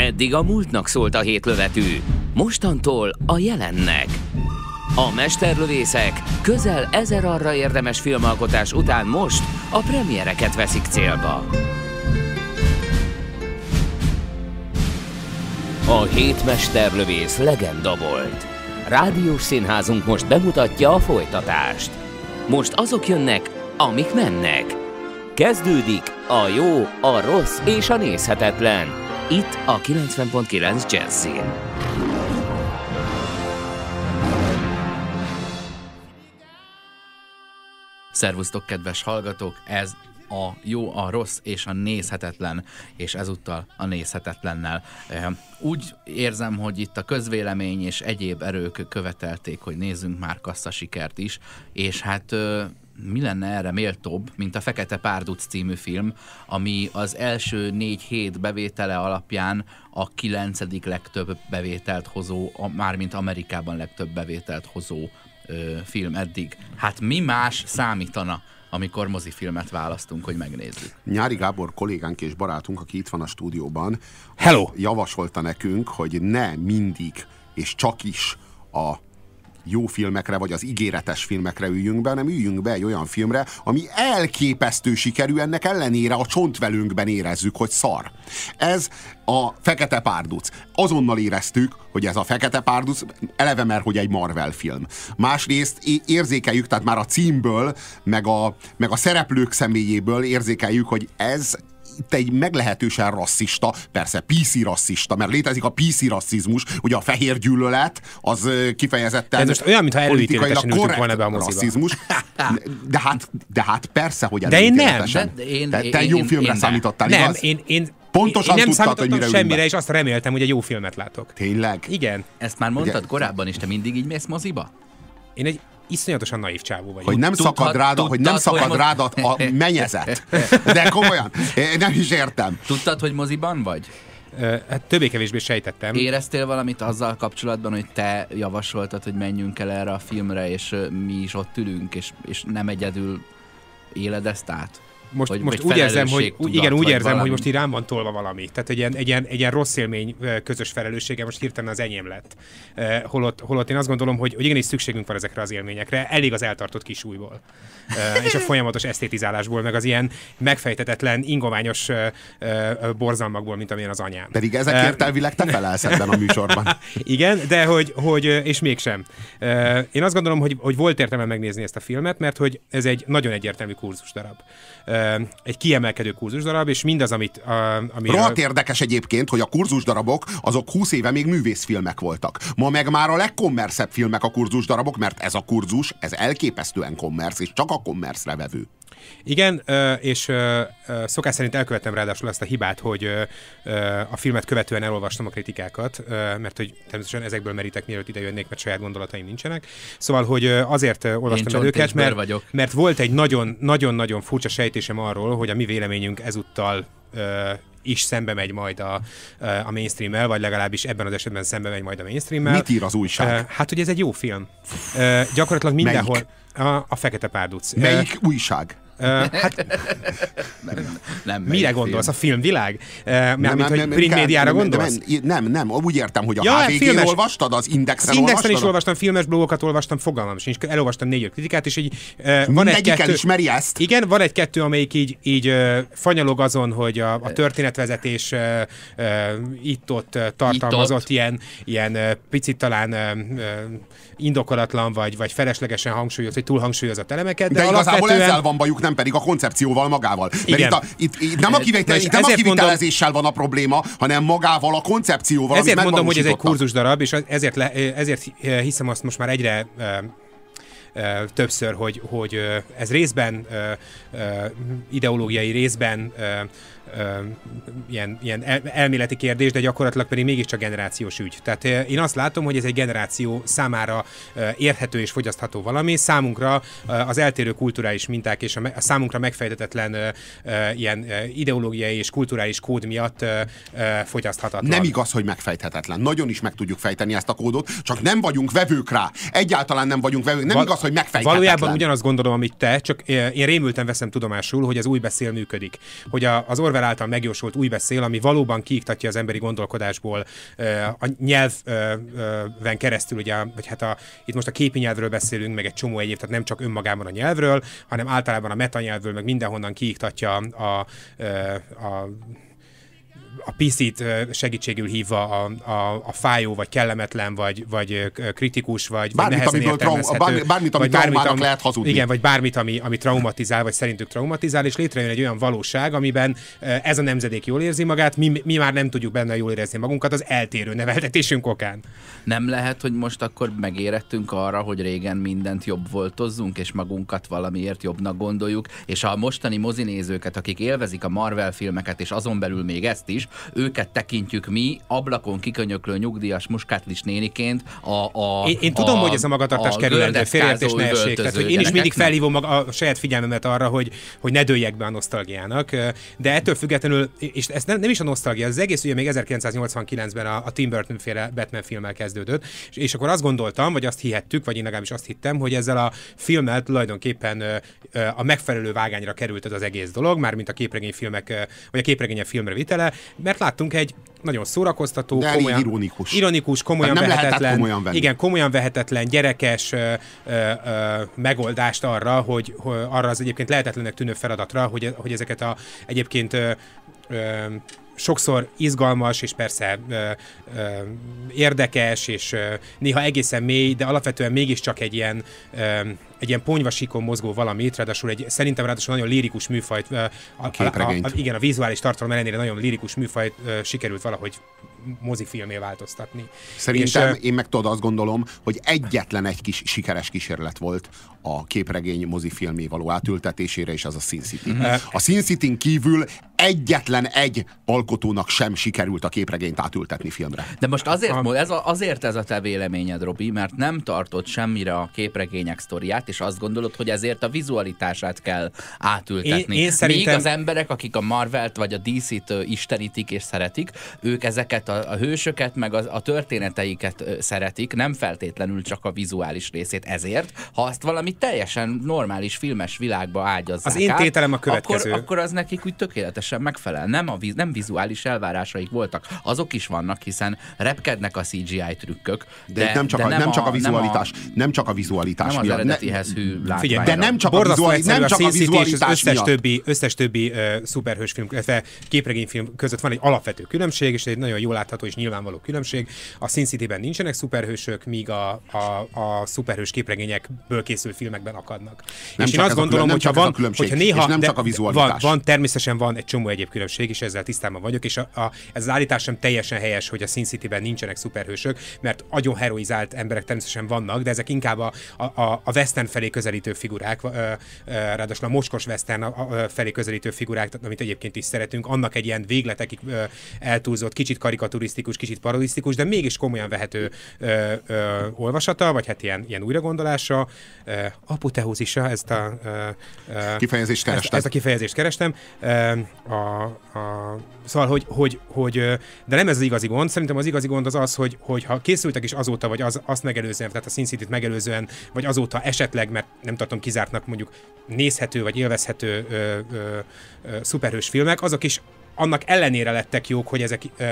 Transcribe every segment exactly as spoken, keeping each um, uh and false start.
Eddig a múltnak szólt a hétlövetű, mostantól a jelennek. A mesterlövészek közel ezer arra érdemes filmalkotás után most a premiereket veszik célba. A hét mesterlövész legenda volt. Rádiós színházunk most bemutatja a folytatást. Most azok jönnek, amik mennek. Kezdődik a jó, a rossz és a nézhetetlen. Itt a kilencven pont kilenc Jazzin. Szervusztok, kedves hallgatók! Ez a jó, a rossz és a nézhetetlen, és ezúttal a nézhetetlennel. Úgy érzem, hogy itt a közvélemény és egyéb erők követelték, hogy nézzünk már kasszasikert is, és hát mi lenne erre méltóbb, mint a Fekete Párduc című film, ami az első négy hét bevétele alapján a kilencedik legtöbb bevételt hozó, mármint Amerikában legtöbb bevételt hozó ö, film eddig. Hát mi más számítana, amikor mozifilmet választunk, hogy megnézzük? Nyári Gábor kollégánk és barátunk, aki itt van a stúdióban, Hello! javasolta nekünk, hogy ne mindig és csak is a jó filmekre, vagy az ígéretes filmekre üljünk be, hanem üljünk be egy olyan filmre, ami elképesztő sikerű, ennek ellenére a csontvelünkben érezzük, hogy szar. Ez a Fekete Párduc. Azonnal éreztük, hogy ez a Fekete Párduc eleve, mert hogy egy Marvel film. Másrészt érzékeljük, tehát már a címből, meg a, meg a szereplők személyéből érzékeljük, hogy ez itt egy meglehetősen rasszista, persze pé cé rasszista, mert létezik a pé cé rasszizmus, ugye a fehér gyűlölet, az kifejezetten ez most olyan, mintha előítéletesen ültünk volna be a moziba. Rasszizmus. De hát, de hát persze, hogy de én nem. De én, te, te én, jó én, filmre én számítottál, nem, igaz? én, én, Pontosan én nem tudtad, hogy mire semmire, ülve. és azt reméltem, hogy egy jó filmet látok. Tényleg? Igen. Ezt már mondtad Ugye, korábban is, te mindig így mész moziba? Én egy iszonyatosan naív csávó vagyok. Hogy nem Tudhat, szakad rád, tudtad, hogy nem hogy szakad mo- rád a menyezet. De komolyan, én nem is értem. Tudtad, hogy moziban vagy? Hát többé-kevésbé sejtettem. Éreztél valamit azzal kapcsolatban, hogy te javasoltad, hogy menjünk el erre a filmre, és mi is ott ülünk, és, és nem egyedül éled ezt át? Most, Vagy- most vagy úgy érzem, hogy, felelősségtudat, igen, úgy vagy érzem, valami. hogy most így rám van tolva valami. Tehát egy ilyen, egy, ilyen, egy ilyen rossz élmény közös felelőssége most hirtelen az enyém lett. Uh, holott, holott én azt gondolom, hogy, hogy igenis szükségünk van ezekre az élményekre, elég az eltartott kisújból. Uh, és a folyamatos esztétizálásból, meg az ilyen megfejtetetlen, ingományos uh, uh, borzalmakból, mint amilyen az anyám. Pedig ezekért elvileg te felelsz ebben a műsorban. Igen, de hogy, hogy és mégsem. Uh, én azt gondolom, hogy, hogy volt értelme megnézni ezt a filmet, mert hogy ez egy nagyon egyértelmű kurzusdarab. Uh, egy kiemelkedő kurzusdarab, és mindaz, amit... Uh, amiről... Rohadt érdekes egyébként, hogy a kurzusdarabok azok húsz éve még művészfilmek voltak. Ma meg már a legkommerszebb filmek a kurzusdarabok, mert ez a kurzus, ez elképesztően kommersz, és csak a kommerszre vevő. Igen, és szokás szerint elkövettem ráadásul azt a hibát, hogy a filmet követően elolvastam a kritikákat, mert hogy természetesen ezekből merítek, mielőtt ide jönnék, mert saját gondolataim nincsenek. Szóval, hogy azért olvastam el őket, mert, mert volt egy nagyon-nagyon furcsa sejtésem arról, hogy a mi véleményünk ezúttal is szembe megy majd a, a mainstream-mel, vagy legalábbis ebben az esetben szembe megy majd a mainstream-mel. Mit ír az újság? Hát, hogy ez egy jó film. Gyakorlatilag mindenhol... A, a Fekete Párduc. Melyik uh, újság? Uh, hát, nem, nem, mire gondolsz? film? A filmvilág? Uh, Mármint, hogy print médiára gondolsz? Nem, nem, nem, úgy értem, hogy a ja, há vé gén filmes, olvastad, az Indexen az Indexen olvastad? is olvastam, filmes blogokat olvastam, fogalmam sincs. Elolvastam négy-öt kritikát, és így uh, van mindegyik egy-kettő... elismeri ezt? Igen, van egy-kettő, amelyik így, így uh, fanyalog azon, hogy a, a történetvezetés uh, uh, itt-ott uh, tartalmazott itt-ott. ilyen, ilyen uh, picit talán uh, uh, indokolatlan, vagy, vagy feleslegesen hangsúlyozott, vagy túlhangsúlyozott elemeket. De, de igazából alapvetően... ezzel van bajuk, nem pedig a koncepcióval magával. Mert Igen. itt, a, itt, itt nem a, kivitel, itt nem a kivitelezéssel mondom, van a probléma, hanem magával a koncepcióval, ezért amit mondom, hogy ez egy megvalósítottak. kurzusdarab, és ezért, le, ezért hiszem azt most már egyre uh, uh, többször, hogy, hogy uh, ez részben uh, uh, ideológiai, részben uh, uh, ilyen, ilyen el, elméleti kérdés, de gyakorlatilag pedig mégiscsak generációs ügy. Tehát uh, én azt látom, hogy ez egy generáció számára uh, érthető és fogyasztható valami, számunkra uh, az eltérő kulturális minták és a, me- a számunkra megfejtetetlen uh, uh, ilyen uh, ideológiai és kulturális kód miatt uh, uh, fogyaszthatatlan. Nem igaz, hogy megfejthetetlen. Nagyon is meg tudjuk fejteni ezt a kódot, csak nem vagyunk vevők rá. Egyáltalán nem vagyunk vevők. Nem Val- igaz, az, hogy megfejthetetlen. Valójában ugyanazt gondolom, amit te, csak én rémülten veszem tudomásul, hogy az új beszél működik. Hogy a, az Orwell által megjósolt új beszél, ami valóban kiiktatja az emberi gondolkodásból a nyelven keresztül, ugye, vagy hát a, itt most a képi nyelvről beszélünk, meg egy csomó egyéb, tehát nem csak önmagában a nyelvről, hanem általában a metanyelvről, meg mindenhonnan kiiktatja a, a, a a pé cét segítségül hívva a, a, a fájó, vagy kellemetlen, vagy, vagy kritikus, vagy, vagy nehezen értelmezhető. Bármit, bármit, ami traumának am, lehet hazudni. Igen, vagy bármit, ami, ami traumatizál, vagy szerintük traumatizál, és létrejön egy olyan valóság, amiben ez a nemzedék jól érzi magát, mi, mi már nem tudjuk benne jól érezni magunkat az eltérő neveltetésünk okán. Nem lehet, hogy most akkor megérettünk arra, hogy régen mindent jobb voltozzunk, és magunkat valamiért jobbnak gondoljuk, és a mostani mozinézőket, akik élvezik a Marvel filmeket, és azon belül még ezt is, őket tekintjük mi ablakon kikönyöklő nyugdíjas muskátlis néniként a, a Én, én tudom, a, hogy ez a magatartás kerülendő, félreértés ne essék. Tehát, hogy én is mindig felhívom maga, a saját figyelmemet arra, hogy, hogy ne dőljek be a nosztalgiának, de ettől függetlenül, és ez nem, nem is a nosztalgia, az egész ugye még ezerkilencszáznyolcvankilencben a, a Tim Burton féle Batman filmmel kezdődött, és, és akkor azt gondoltam, vagy azt hihettük, vagy én legalábbis azt hittem, hogy ezzel a filmmel tulajdonképpen a megfelelő vágányra került ez az egész dolog, mármint a képregényfilmek, vagy a képregények filmre vitele, mert láttunk egy nagyon szórakoztató, de komolyan, ironikus. ironikus, komolyan nem vehetetlen, komolyan venni. igen, komolyan vehetetlen, gyerekes ö, ö, ö, megoldást arra, hogy, hogy arra az egyébként lehetetlenek tűnő feladatra, hogy, hogy ezeket a egyébként ö, ö, sokszor izgalmas, és persze ö, ö, érdekes, és ö, néha egészen mély, de alapvetően mégiscsak egy ilyen, ö, egy ilyen ponyvasíkon mozgó valamit, ráadásul egy, szerintem ráadásul nagyon lirikus műfajt, ö, a, a, a, a, igen, a vizuális tartalom ellenére nagyon lirikus műfajt ö, sikerült valahogy mozifilmé változtatni. Szerintem és, én meg tudod, azt gondolom, hogy egyetlen egy kis sikeres kísérlet volt a képregény mozifilmé való átültetésére, és az a Sin City. Mm-hmm. A Sin Cityn kívül egyetlen egy alkotónak sem sikerült a képregényt átültetni filmre. De most azért, ez a, azért ez a te véleményed, Robi, mert nem tartod semmire a képregények sztoriát, és azt gondolod, hogy ezért a vizualitását kell átültetni. Én, én szerintem... Még az emberek, akik a Marvelt vagy a dé cét istenítik és szeretik, ők ezeket a, a hősöket, meg a, a történeteiket szeretik, nem feltétlenül csak a vizuális részét. Ezért, ha azt valami teljesen normális filmes világba ágyazzák az én tételem a következő. Akkor, akkor az nekik úgy tökéletesen megfelel. Nem, a víz, nem vizuális elvárásaik voltak. Azok is vannak, hiszen repkednek a cé gé í trükkök. De, de nem csak, de a, nem a, csak a vizualitás. Nem, a, nem csak a vizualitás nem miatt. az eredetihez hű látványra. Figyelj, de nem csak a, vizuali, nem csak a vizualitás összes miatt. Többi, összes többi uh, szuperhősfilm, illetve képregényfilm között van egy alapvető különbség, és egy nagyon jól látható és nyilvánvaló különbség. A Sin Cityben nincsenek szuperhősök, míg a, a, a szuperhős képregényekből készült filmekben akadnak. Nem és én azt gondolom, hogyha van, hogyha néha, nem csak a van, van, természetesen van egy csomó egyéb különbség, és ezzel tisztában vagyok, és a, a, ez az állítás sem teljesen helyes, hogy a Sin Cityben nincsenek szuperhősök, mert agyon heroizált emberek természetesen vannak, de ezek inkább a, a, a western felé közelítő figurák, ráadásul a mocskos western felé közelítő figurák, amit egyébként is szeretünk, annak egy ilyen végletekig eltúlzott, kicsit karikaturisztikus, kicsit parodisztikus, de mégis komolyan vehető ö, ö, olvasata, vagy hát ilyen, ilyen újragondolása, ö, apoteózisa, ezt a ö, ö, kifejezést kerestem. Ezt, ezt a kifejezést kerestem. Ö, a, a, szóval, hogy, hogy, hogy, de nem ez az igazi gond, szerintem az igazi gond az az, hogy, hogy ha készültek is azóta, vagy az, azt megelőzően, tehát a Sin Cityt megelőzően, vagy azóta esetleg, mert nem tartom kizártnak mondjuk nézhető, vagy élvezhető ö, ö, ö, szuperhős filmek, azok is annak ellenére lettek jók, hogy ezek ö,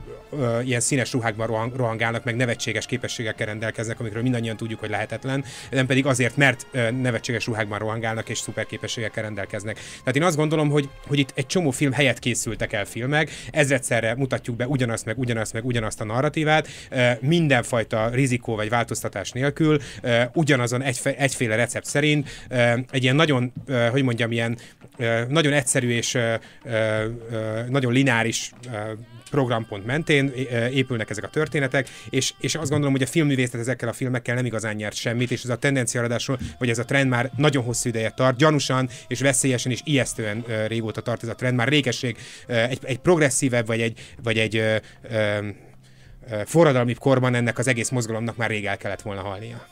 ö, ilyen színes ruhákban rohang, rohangálnak, meg nevetséges képességekkel rendelkeznek, amikről mindannyian tudjuk, hogy lehetetlen, nem pedig azért, mert ö, nevetséges ruhákban rohangálnak és szuper képességekkel rendelkeznek. Tehát én azt gondolom, hogy, hogy itt egy csomó film helyett készültek el filmek, ezredszerre mutatjuk be ugyanazt, meg ugyanazt, meg ugyanazt a narratívát, ö, mindenfajta rizikó vagy változtatás nélkül, ö, ugyanazon egy, egyféle recept szerint, ö, egy ilyen nagyon, ö, hogy mondjam, ilyen ö, nagyon egyszerű és ö, ö, nagyon lineáris ö, programpont mentén épülnek ezek a történetek, és, és azt gondolom, hogy a filmművészet ezekkel a filmekkel nem igazán nyert semmit, és ez a tendencia ráadásul, vagy ez a trend már nagyon hosszú ideje tart, gyanúsan és veszélyesen és ijesztően uh, régóta tart ez a trend, már régesség uh, egy, egy progresszívebb, vagy egy, vagy egy uh, uh, uh, forradalmi korban ennek az egész mozgalomnak már rég el kellett volna halnia.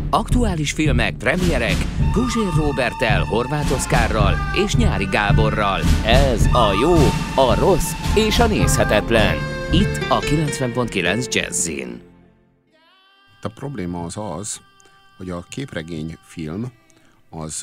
Aktuális filmek, premierek, Guzsér Róberttel, Horváth Oszkárral és Nyári Gáborral. Ez a jó, a rossz és a nézhetetlen. Itt a kilencven pont kilenc Jazzin. A probléma az az, hogy a képregényfilm az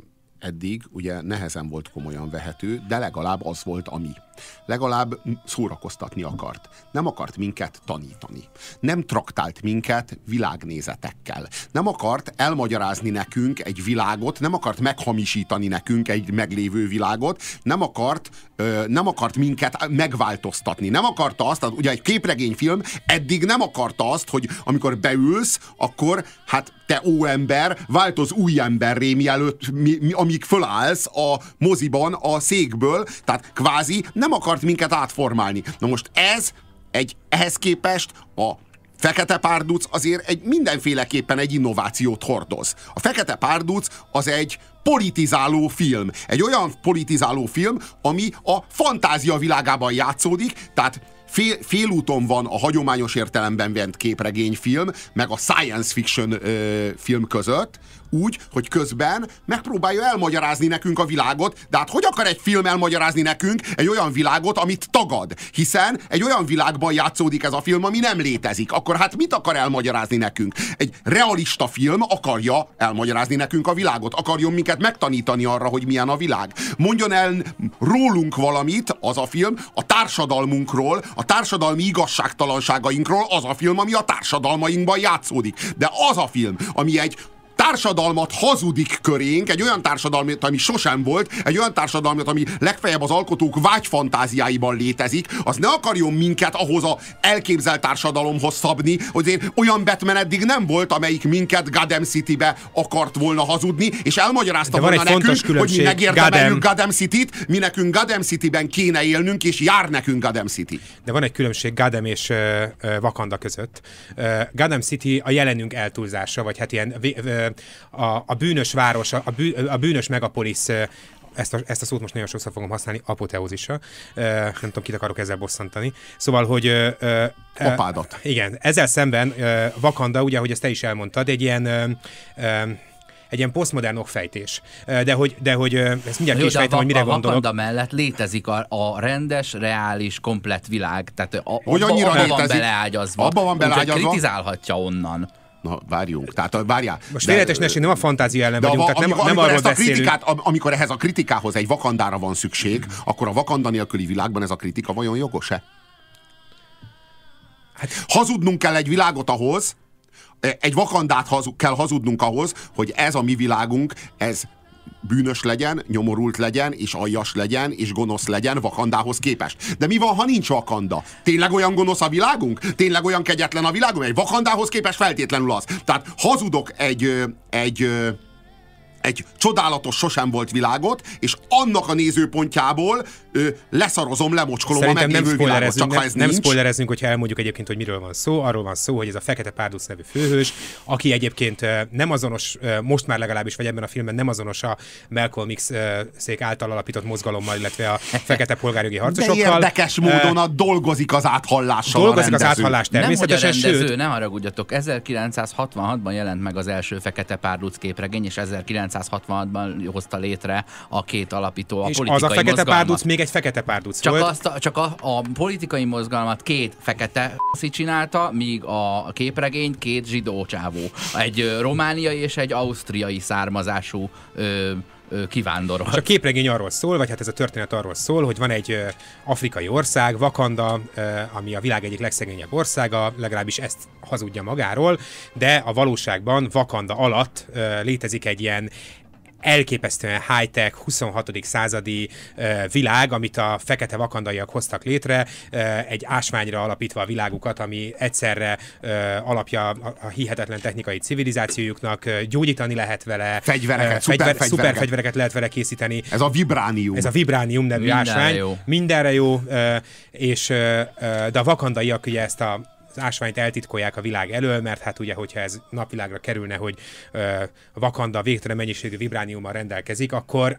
eddig ugye nehezen volt komolyan vehető, de legalább az volt, ami. Legalább szórakoztatni akart. Nem akart minket tanítani. Nem traktált minket világnézetekkel. Nem akart elmagyarázni nekünk egy világot, nem akart meghamisítani nekünk egy meglévő világot, nem akart, ö, nem akart minket megváltoztatni. Nem akarta azt, ugye egy képregényfilm eddig nem akarta azt, hogy amikor beülsz, akkor hát te óember, változ új emberré, mielőtt, mi, mi, amíg fölállsz a moziban a székből, tehát kvázi nem akart minket átformálni. Na most ez, egy, ehhez képest a Fekete Párduc azért egy mindenféleképpen egy innovációt hordoz. A Fekete Párduc az egy politizáló film. Egy olyan politizáló film, ami a fantázia világában játszódik, tehát Fél, félúton van a hagyományos értelemben vett képregényfilm, meg a science fiction ö, film között, úgy, hogy közben megpróbálja elmagyarázni nekünk a világot, de hát hogy akar egy film elmagyarázni nekünk egy olyan világot, amit tagad? Hiszen egy olyan világban játszódik ez a film, ami nem létezik. Akkor hát mit akar elmagyarázni nekünk? Egy realista film akarja elmagyarázni nekünk a világot, akarjon minket megtanítani arra, hogy milyen a világ. Mondjon el rólunk valamit az a film, a társadalmunkról, a társadalmi igazságtalanságainkról az a film, ami a társadalmainkban játszódik. De az a film, ami egy társadalmat hazudik körénk, egy olyan társadalmat, ami sosem volt, egy olyan társadalmat, ami legfeljebb az alkotók vágyfantáziáiban létezik, az ne akarjon minket ahhoz az elképzelt társadalomhoz szabni, hogy olyan Batman eddig nem volt, amelyik minket Gotham Citybe akart volna hazudni, és elmagyarázta volna nekünk, hogy mi megérdemeljük Gotham Cityt, mi nekünk Gotham Cityben kéne élnünk, és jár nekünk Gotham City. De van egy különbség Gotham és uh, Wakanda között. Uh, Gotham City a jelenünk eltúlzása, vagy hát ilyen uh, A, a bűnös város, a, bű, a bűnös megapolisz, ezt a, ezt a szót most nagyon sokszor fogom használni, apoteózisa. Nem tudom, kit akarok ezzel bosszantani. Szóval, hogy... Apádat. Igen, ezzel szemben Wakanda, ugye, ahogy ezt te is elmondtad, egy ilyen... egy ilyen posztmodern okfejtés. De hogy, de hogy ezt mindjárt ki is fejtem, hogy mire gondolok. A Wakanda mellett létezik a, a rendes, reális, komplett világ. Tehát a, hogy annyira abba létezik, van beleágyazva. Abba van beleágyazva. Kritizálhatja onnan. Na, várjunk. Tehát várjál. Most félretes ne nem a fantázia ellen vagyunk, tehát nem, amikor, nem arról beszélünk. Amikor ehhez a kritikához egy Wakandára van szükség, hmm. akkor a Wakanda nélküli világban ez a kritika vajon jogos-e? Hát, hazudnunk kell egy világot ahhoz, egy Wakandát hazud, kell hazudnunk ahhoz, hogy ez a mi világunk, ez bűnös legyen, nyomorult legyen, és aljas legyen, és gonosz legyen Wakandához képest. De mi van, ha nincs Wakanda? Tényleg olyan gonosz a világunk? Tényleg olyan kegyetlen a világunk? Egy Wakandához képest feltétlenül az. Tehát hazudok egy, egy, egy csodálatos, sosem volt világot, és annak a nézőpontjából ö, leszarozom, lemocskolom Szerintem a meglévő világot, csak nem, ha ez nem nincs. spoilerezzünk, hogyha elmondjuk egyébként, hogy miről van szó. Arról van szó, hogy ez a Fekete Párduc nevű főhős, aki egyébként nem azonos, most már legalábbis, vagy ebben a filmben nem azonos a Malcolm X-szék által alapított mozgalommal, illetve a fekete polgárjogi harcosokkal. De érdekes módon a dolgozik az áthallással. Dolgozik az áthallás természetesen, nem, hogy a rendező, sőt... nem haragudjatok, ezerkilencszázhatvanhatban jelent meg az első Fekete Párduc képregény, és ezerkilencszázhatvanhatban hozta létre a két alapító a és politikai az a Fekete mozgalmat. Párduc még egy Fekete Párduc csak volt. Azt a, csak a, a politikai mozgalmat két fekete csinálta, míg a képregényt két zsidó csávó. Egy ö, romániai és egy ausztriai származású ö, kivándorol. És a képregény arról szól, vagy hát ez a történet arról szól, hogy van egy uh, afrikai ország, Wakanda, uh, ami a világ egyik legszegényebb országa, legalábbis ezt hazudja magáról, de a valóságban Wakanda alatt uh, létezik egy ilyen elképesztően high-tech, huszonhatodik századi uh, világ, amit a fekete vakandaiak hoztak létre, uh, egy ásványra alapítva a világukat, ami egyszerre uh, alapja a, a hihetetlen technikai civilizációjuknak, uh, gyógyítani lehet vele, fegyvereket, uh, fegyver, szuper, szuper fegyvereket lehet vele készíteni. Ez a vibránium. Ez a vibránium nevű Mindenre ásvány. Jó. Mindenre jó. Uh, és, uh, de a vakandaiak ugye ezt a az ásványt eltitkolják a világ elől, mert hát ugye, hogyha ez napvilágra kerülne, hogy uh, Wakanda végtelen mennyiségű vibrániummal rendelkezik, akkor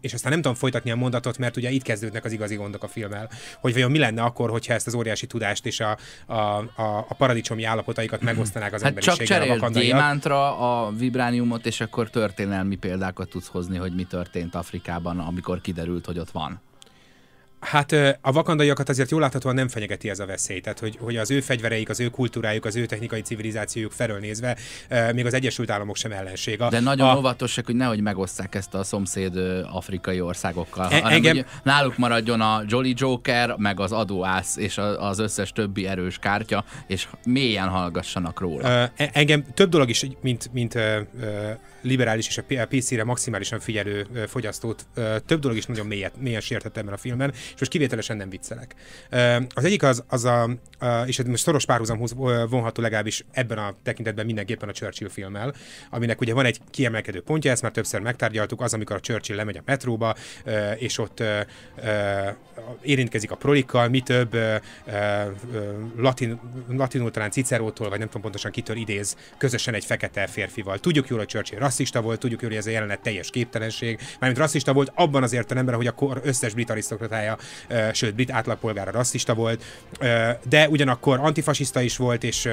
és aztán nem tudom folytatni a mondatot, mert ugye itt kezdődnek az igazi gondok a filmmel, hogy vajon mi lenne akkor, hogyha ezt az óriási tudást és a, a, a, a paradicsomi állapotaikat megosztanák az hát emberiséggel. Csak cserél gyémántra a vibrániumot, és akkor történelmi példákat tudsz hozni, hogy mi történt Afrikában, amikor kiderült, hogy ott van. Hát a vakandaiakat azért jól láthatóan nem fenyegeti ez a veszély. Tehát, hogy, hogy az ő fegyvereik, az ő kultúrájuk, az ő technikai civilizációjuk felől nézve, még az Egyesült Államok sem ellenség. De nagyon a... óvatosak, hogy nehogy megosszák ezt a szomszéd afrikai országokkal, e- hanem engem... hogy náluk maradjon a Jolly Joker, meg az adóász, és az összes többi erős kártya, és mélyen hallgassanak róla. Uh, engem több dolog is, mint, mint uh, liberális és a pé cére maximálisan figyelő uh, fogyasztót, uh, több dolog is nagyon mélyen, mélyen sértett ebben a filmben, és most kivételesen nem viccelek. Az egyik az, az a, és most szoros párhuzamhoz vonható legalábbis ebben a tekintetben mindenképpen a Churchill filmmel, aminek ugye van egy kiemelkedő pontja, ezt már többször megtárgyaltuk, az, amikor a Churchill lemegy a metróba, és ott érintkezik a prolikkal, mi több latin, latinul talán Cicerótól, vagy nem tudom pontosan kitől idéz közösen egy fekete férfival. Tudjuk jól, hogy Churchill rasszista volt, tudjuk jól, hogy ez a jelenet teljes képtelenség, mármint rasszista volt abban az értelemben, hogy a kor összes brit arisztokratája, sőt, brit átlagpolgára rasszista volt, de ugyanakkor antifasiszta is volt, és,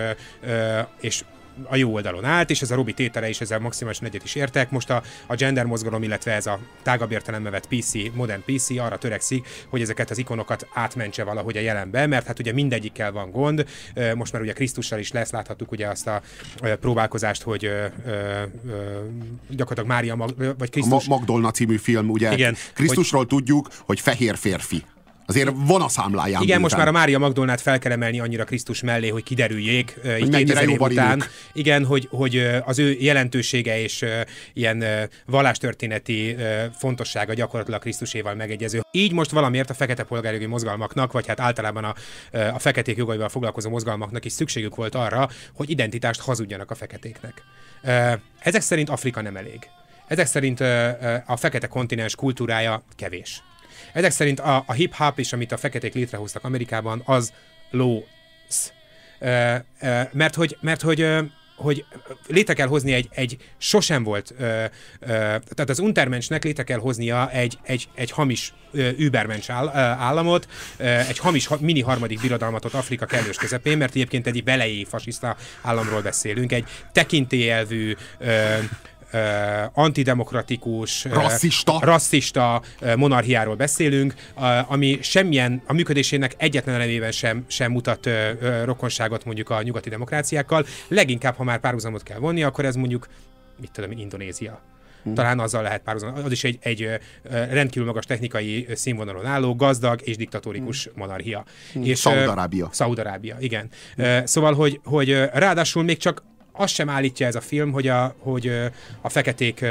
és a jó oldalon állt, és ez a Robi tétele is, ezzel maximálisan egyet is értek. Most a, a gender mozgalom, illetve ez a tágabb értelembe vett pé cé, modern pé cé arra törekszik, hogy ezeket az ikonokat átmentse valahogy a jelenbe, mert hát ugye mindegyikkel van gond. Most már ugye Krisztussal is lesz, láthattuk ugye azt a próbálkozást, hogy ö, ö, gyakorlatilag Mária Mag- vagy Krisztus... A Magdolna című film, ugye igen, Krisztusról hogy... tudjuk, hogy fehér férfi. Azért van a számláján. Igen, bőven. Most már a Mária Magdolnát fel kell emelni annyira Krisztus mellé, hogy kiderüljék hogy így kétezer év után. Igen, hogy, hogy az ő jelentősége és ilyen vallástörténeti fontossága gyakorlatilag Krisztuséval megegyező. Így most valamiért a fekete polgárjogi mozgalmaknak, vagy hát általában a, a feketék jogaival foglalkozó mozgalmaknak is szükségük volt arra, hogy identitást hazudjanak a feketéknek. Ezek szerint Afrika nem elég. Ezek szerint a fekete kontinens kultúrája kevés. Ezek szerint a, a hip-hop és amit a feketék létrehoztak Amerikában, az lósz. E, e, mert hogy, mert hogy, e, hogy létre kell hozni egy, egy sosem volt, e, e, tehát az Untermenschnek létre kell hoznia egy, egy, egy hamis e, Übermensch áll, e, államot, e, egy hamis ha, mini harmadik birodalmatot Afrika kellős közepén, mert egyébként egy velejé fasiszta államról beszélünk, egy tekintélyelvű e, Uh, antidemokratikus, rasszista, uh, rasszista uh, monarchiáról beszélünk, uh, ami semmilyen, a működésének egyetlen elemében sem, sem mutat uh, uh, rokonságot mondjuk a nyugati demokráciákkal. Leginkább, ha már párhuzamot kell vonni, akkor ez mondjuk, mit tudom, Indonézia. Hmm. Talán azzal lehet párhuzamot. Az is egy, egy uh, rendkívül magas technikai színvonalon álló, gazdag és diktatórikus hmm. monarchia. Hmm. És Szaúd-Arábia. Uh, Szaúd-Arábia, igen. Hmm. Uh, szóval, hogy, hogy uh, ráadásul még csak azt sem állítja ez a film, hogy a, hogy a feketék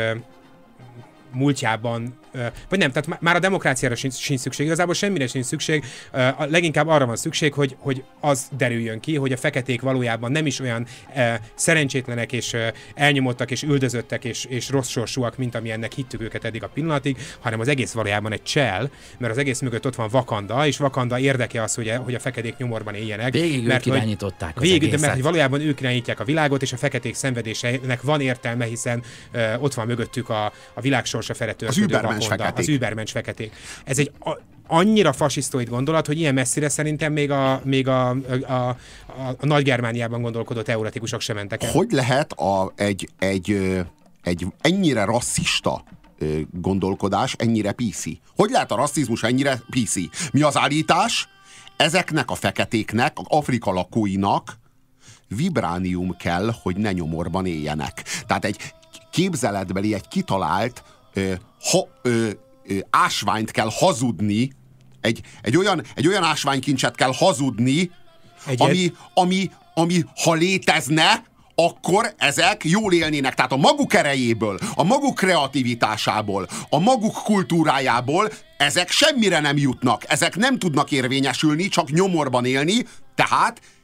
múltjában, vagy nem, tehát már a demokráciára sincs, sincs szükség, igazából semmire sincs szükség, a leginkább arra van szükség, hogy, hogy az derüljön ki, hogy a feketék valójában nem is olyan e, szerencsétlenek és e, elnyomottak és üldözöttek és, és rossz sorsúak, mint amilyennek hittük őket eddig a pillanatig, hanem az egész valójában egy csel, mert az egész mögött ott van Wakanda, és Wakanda érdeke az, hogy a, hogy a feketék nyomorban éljenek. Végig mert, ők irányították az végig, egészet. Mert hogy valójában ők irányítják a világot, és a feketék szenvedésének van értelme, hiszen e, ott van mögöttük a, a világ sorsa fele történő Wakanda, az übermensch feketék. Ez egy a, annyira fasisztoid gondolat, hogy ilyen messzire szerintem még a, még a, a, a, a Nagy-Germániában gondolkodó teoretikusok sem mentek el. Hogy lehet a, egy, egy, egy ennyire rasszista gondolkodás ennyire pé cé? Hogy lehet a rasszizmus ennyire pé cé? Mi az állítás? Ezeknek a feketéknek, Afrika lakóinak vibránium kell, hogy ne nyomorban éljenek. Tehát egy képzeletbeli, egy kitalált ö, ha, ö, ö, ásványt kell hazudni, egy, egy, olyan, egy olyan ásványkincset kell hazudni, ami, ami, ami ha létezne, akkor ezek jól élnének. Tehát a maguk erejéből, a maguk kreativitásából, a maguk kultúrájából ezek semmire nem jutnak. Ezek nem tudnak érvényesülni, csak nyomorban élni, tehát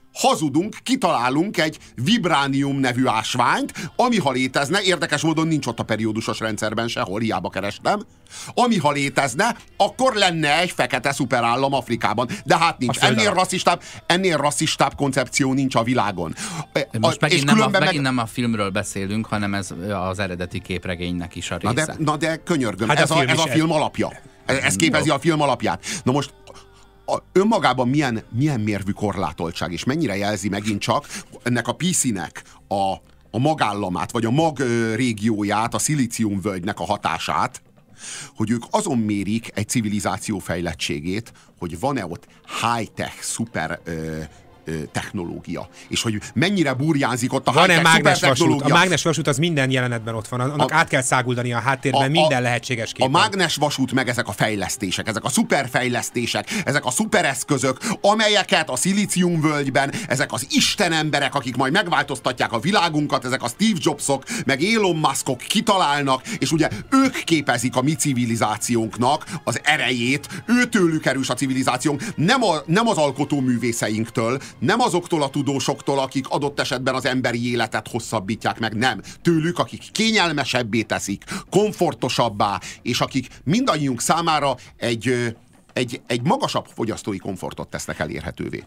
hazudunk, kitalálunk egy vibránium nevű ásványt, ami ha létezne, érdekes módon nincs ott a periódusos rendszerben sehol, hiába kerestem, ami ha létezne, akkor lenne egy fekete szuperállam Afrikában. De hát nincs. Ennél rasszistább, ennél rasszistább koncepció nincs a világon. Most megint, nem a, meg... megint nem a filmről beszélünk, hanem ez az eredeti képregénynek is a része. Na de, na de könyörgöm, hát ez, a, a, ez a film ez... alapja. Ez, ez képezi a film alapját. Na most a, önmagában milyen, milyen mérvű korlátoltság, és mennyire jelzi megint csak ennek a pé cé-nek a, a magállamát, vagy a mag régióját, a szilíciumvölgynek a hatását, hogy ők azon mérik egy civilizáció fejlettségét, hogy van-e ott high-tech, szuper ö, ö, technológia. És hogy mennyire burjánzik ott a high-tech, szuper technológia. A mágnes vasút az minden jelenetben ott van. Annak a, át kell száguldani a háttérben a, minden lehetséges képen. A mágnes vasút meg ezek a fejlesztések, ezek a szuperfejlesztések, ezek a szupereszközök, amelyeket a szilíciumvölgyben ezek az istenemberek, akik majd megváltoztatják a világunkat, ezek a Steve Jobsok, meg Elon Muskok kitalálnak, és ugye ők képezik a mi civilizációnknak az erejét, őtőlük erős a civilizációnk, nem, a, nem az alkotóművészeinktől, nem azoktól a tudósoktól, akik adott esetben az emberi életet hosszabbítják meg, nem. Tőlük, akik kényelmesebbé teszik, komfortosabbá, és akik mindannyiunk számára egy, egy, egy magasabb fogyasztói komfortot tesznek elérhetővé.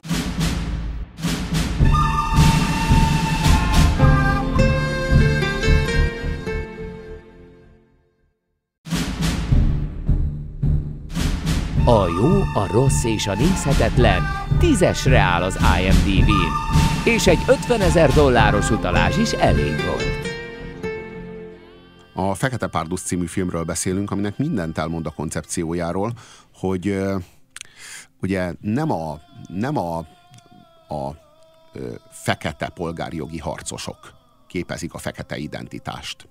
A jó, a rossz és a nézhetetlen tízesre áll az I M D B-n, és egy ötvenezer dolláros utalás is elég volt. A Fekete Párduc című filmről beszélünk, aminek mindent elmond a koncepciójáról, hogy uh, ugye nem a, nem a, a uh, fekete polgárjogi harcosok képezik a fekete identitást.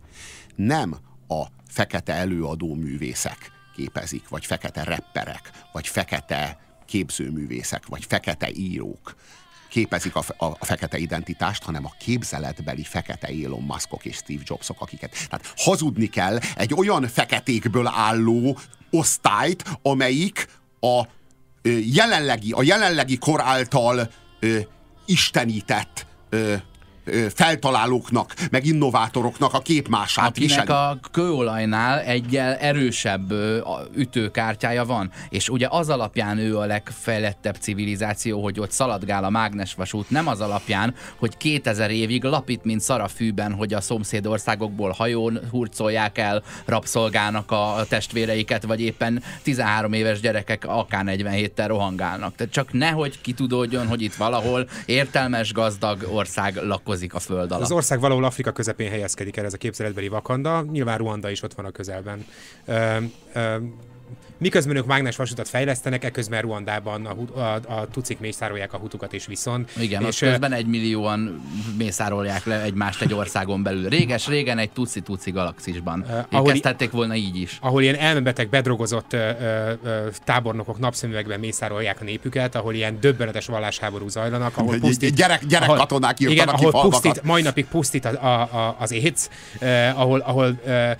Nem a fekete előadó művészek képezik, vagy fekete rapperek, vagy fekete képzőművészek, vagy fekete írók képezik a, a, a fekete identitást, hanem a képzeletbeli fekete Elon Muskok és Steve Jobsok, akiket. Tehát hazudni kell egy olyan feketékből álló osztályt, amelyik a ö, jelenlegi, a jelenlegi kor által ö, istenített ö, feltalálóknak, meg innovátoroknak a képmását akinek viseli. A kőolajnál egyel erősebb ütőkártyája van, és ugye az alapján ő a legfejlettebb civilizáció, hogy ott szaladgál a mágnesvasút, nem az alapján, hogy kétezer évig lapít, mint szar a fűben, hogy a szomszédországokból hajón hurcolják el, rabszolgálnak a testvéreiket, vagy éppen tizenhárom éves gyerekek akár negyvenhéttel rohangálnak. Tehát csak nehogy kitudódjon, hogy itt valahol értelmes, gazdag ország lakozik a föld alatt. Az ország valahol Afrika közepén helyezkedik el, ez a képzeletbeli Wakanda, nyilván Ruanda is ott van a közelben. Ö, ö, miközben ők mágnesvasutat fejlesztenek, eközben Ruandában a, a, a tucik mészárolják a hutukat és viszont. Igen, és közben egy millióan mészárolják le egymást egy országon belül. Réges-régen egy tuci-tuci galaxisban. Uh, kezdhették volna így is. Ahol ilyen elmebeteg, bedrogozott ö, ö, tábornokok napszemüvegben mészárolják a népüket, ahol ilyen döbbenetes vallásháború zajlanak, ahol pusztít, gyerek, gyerek ahol, katonák írtanak igen, ki ahol pusztít, mai napig pusztít a, a, a, az AIDS, eh, ahol, ahol eh,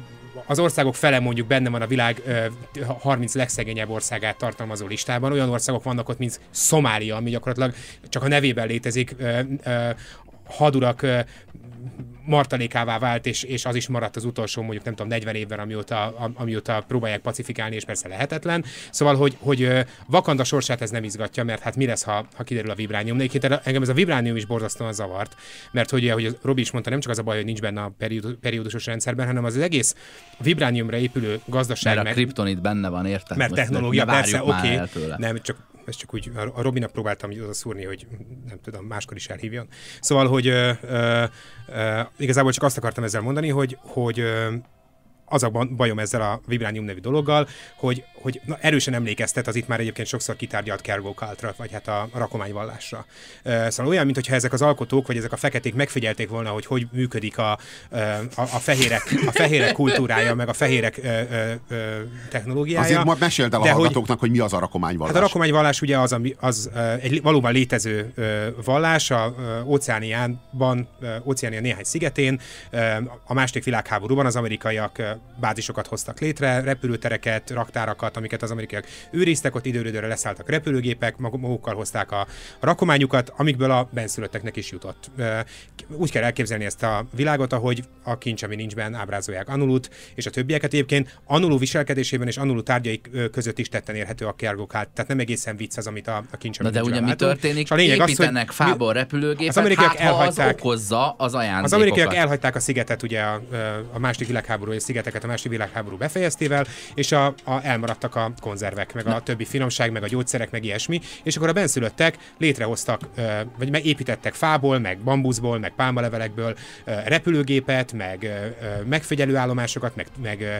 az országok fele mondjuk benne van a világ eh, harminc legszegényebb országát tartalmazó listában. Olyan országok vannak ott, mint Szomália, ami gyakorlatilag csak a nevében létezik, eh, eh, hadurak eh, martalékává vált, és, és az is maradt az utolsó, mondjuk nem tudom, negyven évben, amióta, amióta próbálják pacifikálni, és persze lehetetlen. Szóval, hogy, hogy Wakanda sorsát ez nem izgatja, mert hát mi lesz, ha, ha kiderül a vibránium. De engem ez a vibránium is borzasztóan zavart, mert hogy, ahogy Robi is mondta, nem csak az a baj, hogy nincs benne a periódusos rendszerben, hanem az, az egész vibrániumra épülő gazdaság. Mert a kriptonit benne van, érted? Mert technológia, persze, oké, okay, nem, csak ezt csak úgy a Robinak próbáltam oda szúrni, hogy nem tudom, máskor is elhívjon. Szóval, hogy ö, ö, ö, igazából csak azt akartam ezzel mondani, hogy, hogy ö, az a bajom ezzel a vibránium nevű dologgal, hogy, hogy na, erősen emlékeztet az itt már egyébként sokszor kitárgyalt Cargo Cultra, vagy hát a, a rakományvallásra. Uh, szóval olyan, mintha ezek az alkotók, vagy ezek a feketék megfigyelték volna, hogy hogy működik a, a, a, fehérek, a fehérek kultúrája, meg a fehérek uh, uh, technológiája. Azért majd meséld el a hallgatóknak, hogy, hogy mi az a rakományvallás. Hát a rakományvallás ugye az, az uh, egy valóban létező uh, vallás, a uh, óceániánban, uh, óceánia néhány szigetén, uh, a második világháborúban az amerikaiak bázisokat hoztak létre, repülőtereket, raktárakat, amiket az amerikaiak őriztek, ott időről leszálltak repülőgépek, magukkal hozták a rakományukat, amikből a benszülötteknek is jutott. Úgy kell elképzelni ezt a világot, ahogy a Kincs, ami nincsben ábrázolják Anulut, és a többieket egyébként Anulu viselkedésében és Anulu tárgyai között is tetten érhető a kergokát. Tehát nem egészen vicc az, amit a, a Kincs, ami de ugye mi történik? A lényeg építenek az, hogy fából repülőgépet, az amerikaiak hát, elhagyták, az okozza az ajándékokat. Az amerikaiak elhagyták a szigetet, ugye a, a második világháború és szigeteket a második világháború befejeztével, és a, a, elmaradtak a konzervek, meg a többi finomság, meg a gyógyszerek, meg ilyesmi, és akkor a benszülöttek létrehoztak, vagy megépítettek fából, meg bambuszból, meg pálmalevelekből repülőgépet, meg megfigyelőállomásokat, meg, meg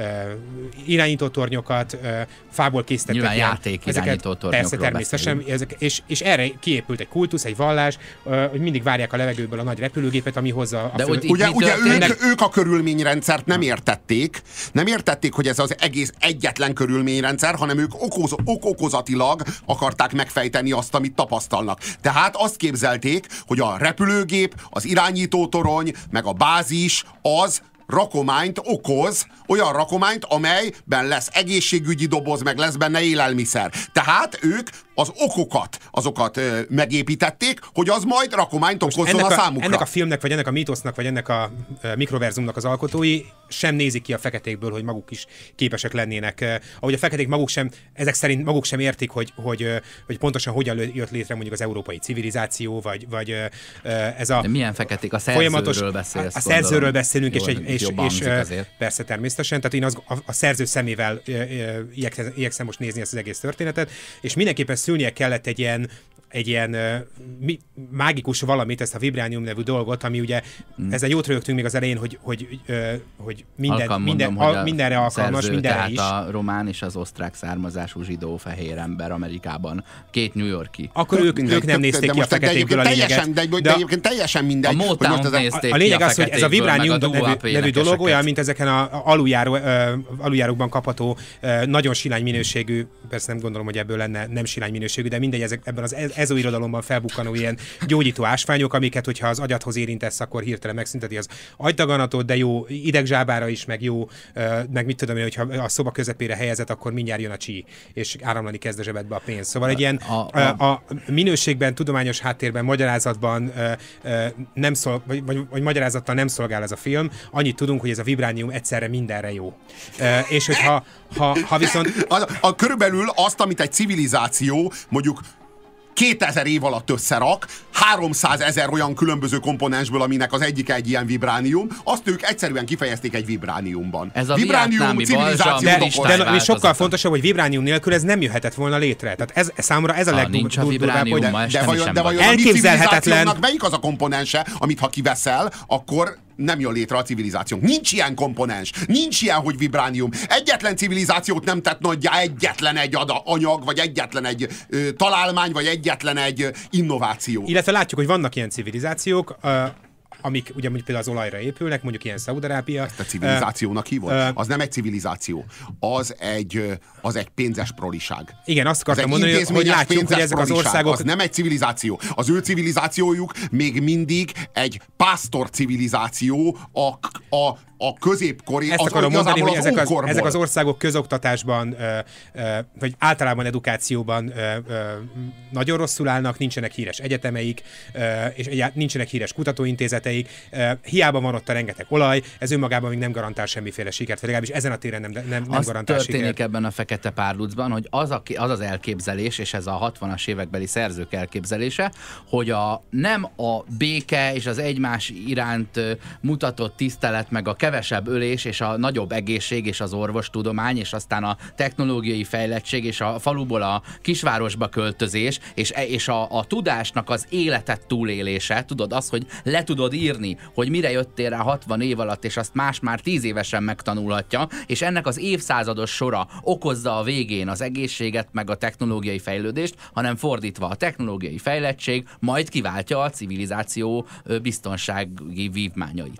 irányító tornyokat, fából készítettek. Nyilván játék irányító tornyokról. Persze, természetesen, ezek, és, és erre kiépült egy kultusz, egy vallás, hogy mindig várják a levegőből a nagy repülőgépet, ami hozza a fő... Ugye, ugye ők, ők a körülményrendszert nem értették, nem értették, hogy ez az egész egyetlen körülményrendszer, hanem ők okoz, ok-okozatilag akarták megfejteni azt, amit tapasztalnak. Tehát azt képzelték, hogy a repülőgép, az irányítótorony, meg a bázis az rakományt okoz, olyan rakományt, amelyben lesz egészségügyi doboz, meg lesz benne élelmiszer. Tehát ők az okokat, azokat ö, megépítették, hogy az majd rakományt okozzon a, a számukra. Ennek a filmnek, vagy ennek a mítosznak, vagy ennek a uh, mikroverzumnak az alkotói sem nézik ki a feketékből, hogy maguk is képesek lennének. Uh, ahogy a feketék maguk sem, ezek szerint maguk sem értik, hogy, hogy, uh, hogy pontosan hogyan jött létre mondjuk az európai civilizáció, vagy, vagy uh, ez a... De milyen feketék? A szerzőről beszélsz. A, a szerzőről beszélünk, jó, és, egy, és, és uh, persze természetesen, tehát én az, a, a szerző szemével uh, uh, igyekszem, igyekszem most nézni ezt az egész történetet, és mindenképpen szülnie kellett egy ilyen, egy ilyen uh, mi, mágikus valamit, ezt a Vibránium nevű dolgot, ami ugye, hmm. ezzel jót rögtünk még az elején, hogy, hogy, uh, hogy minden, Alkalm, minden, mondom, a, mindenre alkalmas, szerző, mindenre tehát is. a román és az osztrák származású zsidó fehér ember Amerikában. Két New York-i. Akkor ők, ők nem nézték ki a feketékből a lényeget. De, de, de egyébként teljesen mindegy. A Motown-t nézték a, a lényeg az, hogy ez a Vibránium nevű, nevű dolog olyan, mint ezeken a aluljáró, uh, aluljárókban kapható uh, nagyon silány minőségű, persze nem gondolom, hogy ebből lenne nem silány minőségű, de mindegy, ezek, ebben az ezóirodalomban felbukkanó ilyen gyógyító ásványok, amiket, hogyha az agyadhoz érintesz, akkor hirtelen megszünteti az agydaganatot, de jó idegzsábára is, meg jó, uh, meg mit tudom én, hogyha a szoba közepére helyezett, akkor mindjárt jön a csí, és áramlani kezd a zsebedbe a pénz. Szóval egy ilyen a, a, a minőségben, tudományos háttérben, magyarázatban uh, uh, nem szol, vagy, vagy, vagy magyarázattal nem szolgál ez a film. Annyit tudunk, hogy ez a vibránium egyszerre mindenre jó. Uh, és hogyha ha, ha viszont... A, a körülbelül azt, amit egy civilizáció mondjuk kétezer év alatt összerak, háromszázezer olyan különböző komponensből, aminek az egyik egy ilyen vibránium, azt ők egyszerűen kifejezték egy vibrániumban. Ez a vibránium civilizáció. De, de, de sokkal fontosabb, hogy vibránium nélkül ez nem jöhetett volna létre. Tehát ez számomra ez a legdurvább, hogy de, de vajon, de vajon elképzelhetetlen. A melyik az a komponense, amit ha kiveszel, akkor nem jön létre a civilizációnk. Nincs ilyen komponens. Nincs ilyen, hogy vibránium. Egyetlen civilizációt nem tett nagyjá egyetlen egy anyag, vagy egyetlen egy ö, találmány, vagy egyetlen egy innováció. Illetve látjuk, hogy vannak ilyen civilizációk, uh, amik ugye mondjuk például az olajra épülnek, mondjuk ilyen Szaúd-Arábia. Ezt a civilizációnak hívod? Uh, az nem egy civilizáció. Az egy, az egy pénzes proliság. Igen, azt akartam mondani, hogy látjuk, hogy ezek az országok... Az nem egy civilizáció. Az ő civilizációjuk még mindig egy pásztor civilizáció a, a a középkori, ezt az, akarom mondani, hogy ezek az, ezek az országok közoktatásban, ö, ö, vagy általában edukációban ö, ö, nagyon rosszul állnak, nincsenek híres egyetemeik, ö, és nincsenek híres kutatóintézeteik, ö, hiába van ott a rengeteg olaj, ez önmagában még nem garantál semmiféle sikert, vagy legalábbis ezen a téren nem, nem, nem azt garantál sikert. történik ebben a fekete párlucban, hogy az, a, az az elképzelés, és ez a hatvanas évekbeli szerzők elképzelése, hogy a, nem a béke és az egymás iránt mutatott tisztelet, meg a kevesebb ölés, és a nagyobb egészség, és az orvostudomány, és aztán a technológiai fejlettség, és a faluból a kisvárosba költözés, és, és a, a tudásnak az életet túlélése, tudod, az, hogy le tudod írni, hogy mire jöttél rá hatvan év alatt, és azt más már tíz évesen megtanulhatja, és ennek az évszázados sora okozza a végén az egészséget, meg a technológiai fejlődést, hanem fordítva a technológiai fejlettség majd kiváltja a civilizáció biztonsági vívmányait.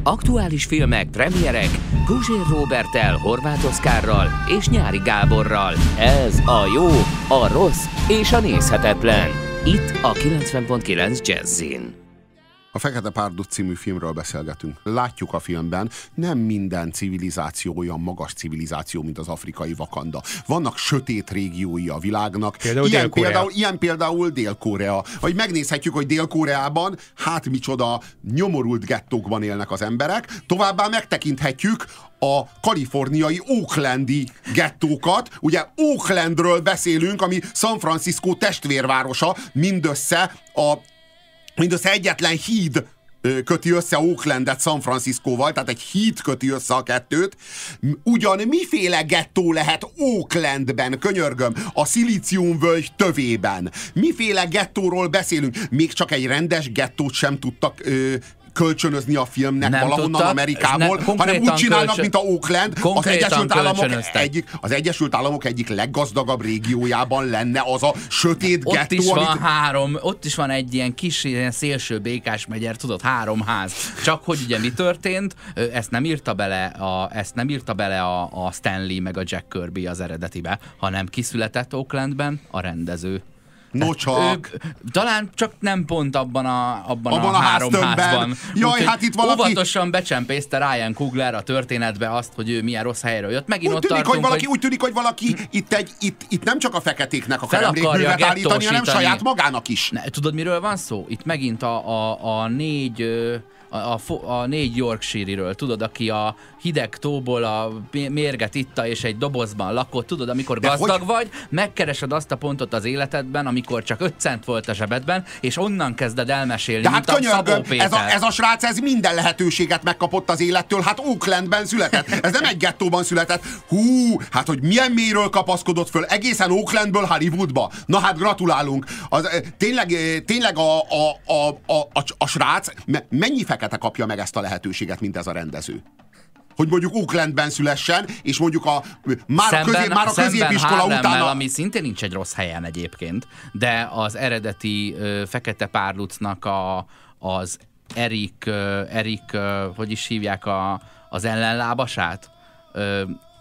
Aktuális filmek, premierek, Guzsér Róberttel, Horváth Oszkárral és Nyári Gáborral. Ez a jó, a rossz és a nézhetetlen. Itt a kilencven pont kilenc Jazzin. A Fekete Párduc című filmről beszélgetünk. Látjuk a filmben, nem minden civilizáció olyan magas civilizáció, mint az afrikai Wakanda. Vannak sötét régiói a világnak. Például ilyen, Dél-Korea. például, ilyen például Dél-Korea. Vagy megnézhetjük, hogy Dél-Koreában hát micsoda nyomorult gettókban élnek az emberek. Továbbá megtekinthetjük a kaliforniai Oaklandi gettókat. Ugye Oaklandről beszélünk, ami San Francisco testvérvárosa, mindössze a Mindössze egyetlen híd köti össze Oaklandet San Franciscóval, tehát egy híd köti össze a kettőt. Ugyan miféle gettó lehet Oaklandben, könyörgöm, a szilíciumvölgy tövében? Miféle gettóról beszélünk? Még csak egy rendes gettót sem tudtak ö, kölcsönözni a filmnek nem valahonnan tudtak, Amerikából, ne, hanem úgy csinálnak, kölcsön... mint a Oakland. Az Egyesült, Államok egyik, az Egyesült Államok egyik leggazdagabb régiójában lenne az a sötét ott gettó, is van amit... három, ott is van egy ilyen kis, ilyen szélső békás megyer, tudod, három ház. Csak hogy ugye mi történt, ezt nem írta bele a, ezt nem írta bele a, a Stanley meg a Jack Kirby az eredetibe, hanem kiszületett Oaklandben a rendező. No csak. Ők, talán csak nem pont abban a, abban abban a, a három háztömbben. házban. Jaj, hát itt valaki... Óvatosan becsempészte Ryan Coogler a történetbe azt, hogy ő milyen rossz helyről jött. Megint úgy, ott tűnik, tartunk, hogy valaki, hogy... úgy tűnik, hogy valaki itt, egy, itt, itt nem csak a feketéknek akar Fel akarja emlékművet állítani, hanem gettósítani. saját magának is. Ne, tudod, miről van szó? Itt megint a, a, a négy... A, a, a négy Yorkshire-ről, tudod, aki a hideg tóból a mérget itta és egy dobozban lakott, tudod, amikor de gazdag hogy? vagy, megkeresed azt a pontot az életedben, amikor csak öt cent volt a zsebedben, és onnan kezded elmesélni, de mint hát a Szabó könyörgöm, Péter. ez a, ez a srác, ez minden lehetőséget megkapott az élettől, hát Oaklandben született, ez nem egy gettóban született. Hú, hát hogy milyen mélyről kapaszkodott föl, egészen Oaklandből Hollywoodba. Na hát gratulálunk. Az, tényleg tényleg a, a, a, a, a, a srác, mennyi fekete kapja meg ezt a lehetőséget, mint ez a rendező? Hogy mondjuk Oaklandben szülessen, és mondjuk a, már, szemben, a, közé, már a középiskola után... A... ami szintén nincs egy rossz helyen egyébként, de az eredeti ö, Fekete Párducnak a, az Erik, ö, Erik ö, hogy is hívják a, az ellenlábasát? Ö,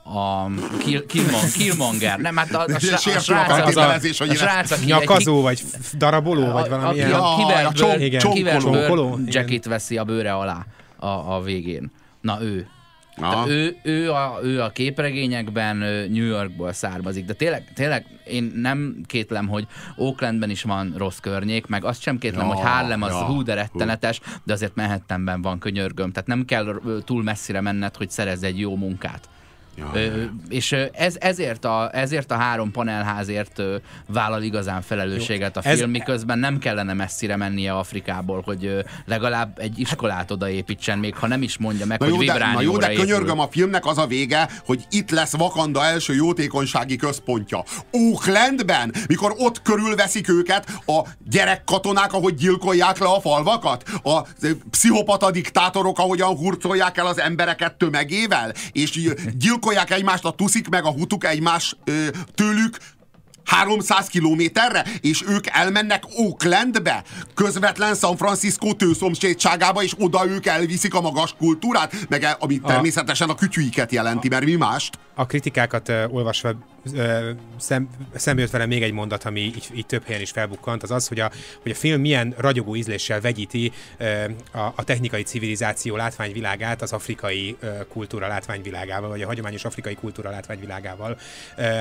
a Kill, Killmon, Killmonger, nem, hát a, a, a, a srác, a, a srác, aki nyakazó, vagy daraboló, vagy valami ilyen. A kiverből csonkoló jacket veszi a bőre alá a, a végén. Na ő. Na. Ő, ő, a, ő a képregényekben New Yorkból származik, de tényleg, tényleg én nem kétlem, hogy Oaklandben is van rossz környék, meg azt sem kétlem, ja, hogy Harlem az ja. hú de rettenetes, de azért Manhattanben van, könyörgöm, tehát nem kell túl messzire menned, hogy szerezz egy jó munkát. Ja, Ö, és ez, ezért, a, ezért a három panelházért ö, vállal igazán felelősséget a Ez- film, miközben nem kellene messzire mennie Afrikából, hogy ö, legalább egy iskolát odaépítsen, még ha nem is mondja meg, Na hogy jó, de, na vibránióra jó, de épül. könyörgöm, a filmnek az a vége, hogy itt lesz Wakanda első jótékonysági központja. Oaklandben, mikor ott körülveszik őket a gyerekkatonák, ahogy gyilkolják le a falvakat, a pszichopata diktátorok, ahogyan hurcolják el az embereket tömegével, és gyilkolják egymást a tuszik, meg a hutuk egymás ö, tőlük háromszáz kilométerre, és ők elmennek Oaklandbe, közvetlen San Francisco tőszomszédságába, és oda ők elviszik a magas kultúrát, meg el, ami A- természetesen a kütyüiket jelenti, mert mi mást? A kritikákat uh, olvasva uh, szem, szembe jött velem még egy mondat, ami így, így több helyen is felbukkant, az az, hogy a, hogy a film milyen ragyogó ízléssel vegyíti uh, a, a technikai civilizáció látványvilágát az afrikai uh, kultúra látványvilágával, vagy a hagyományos afrikai kultúra látványvilágával. Uh,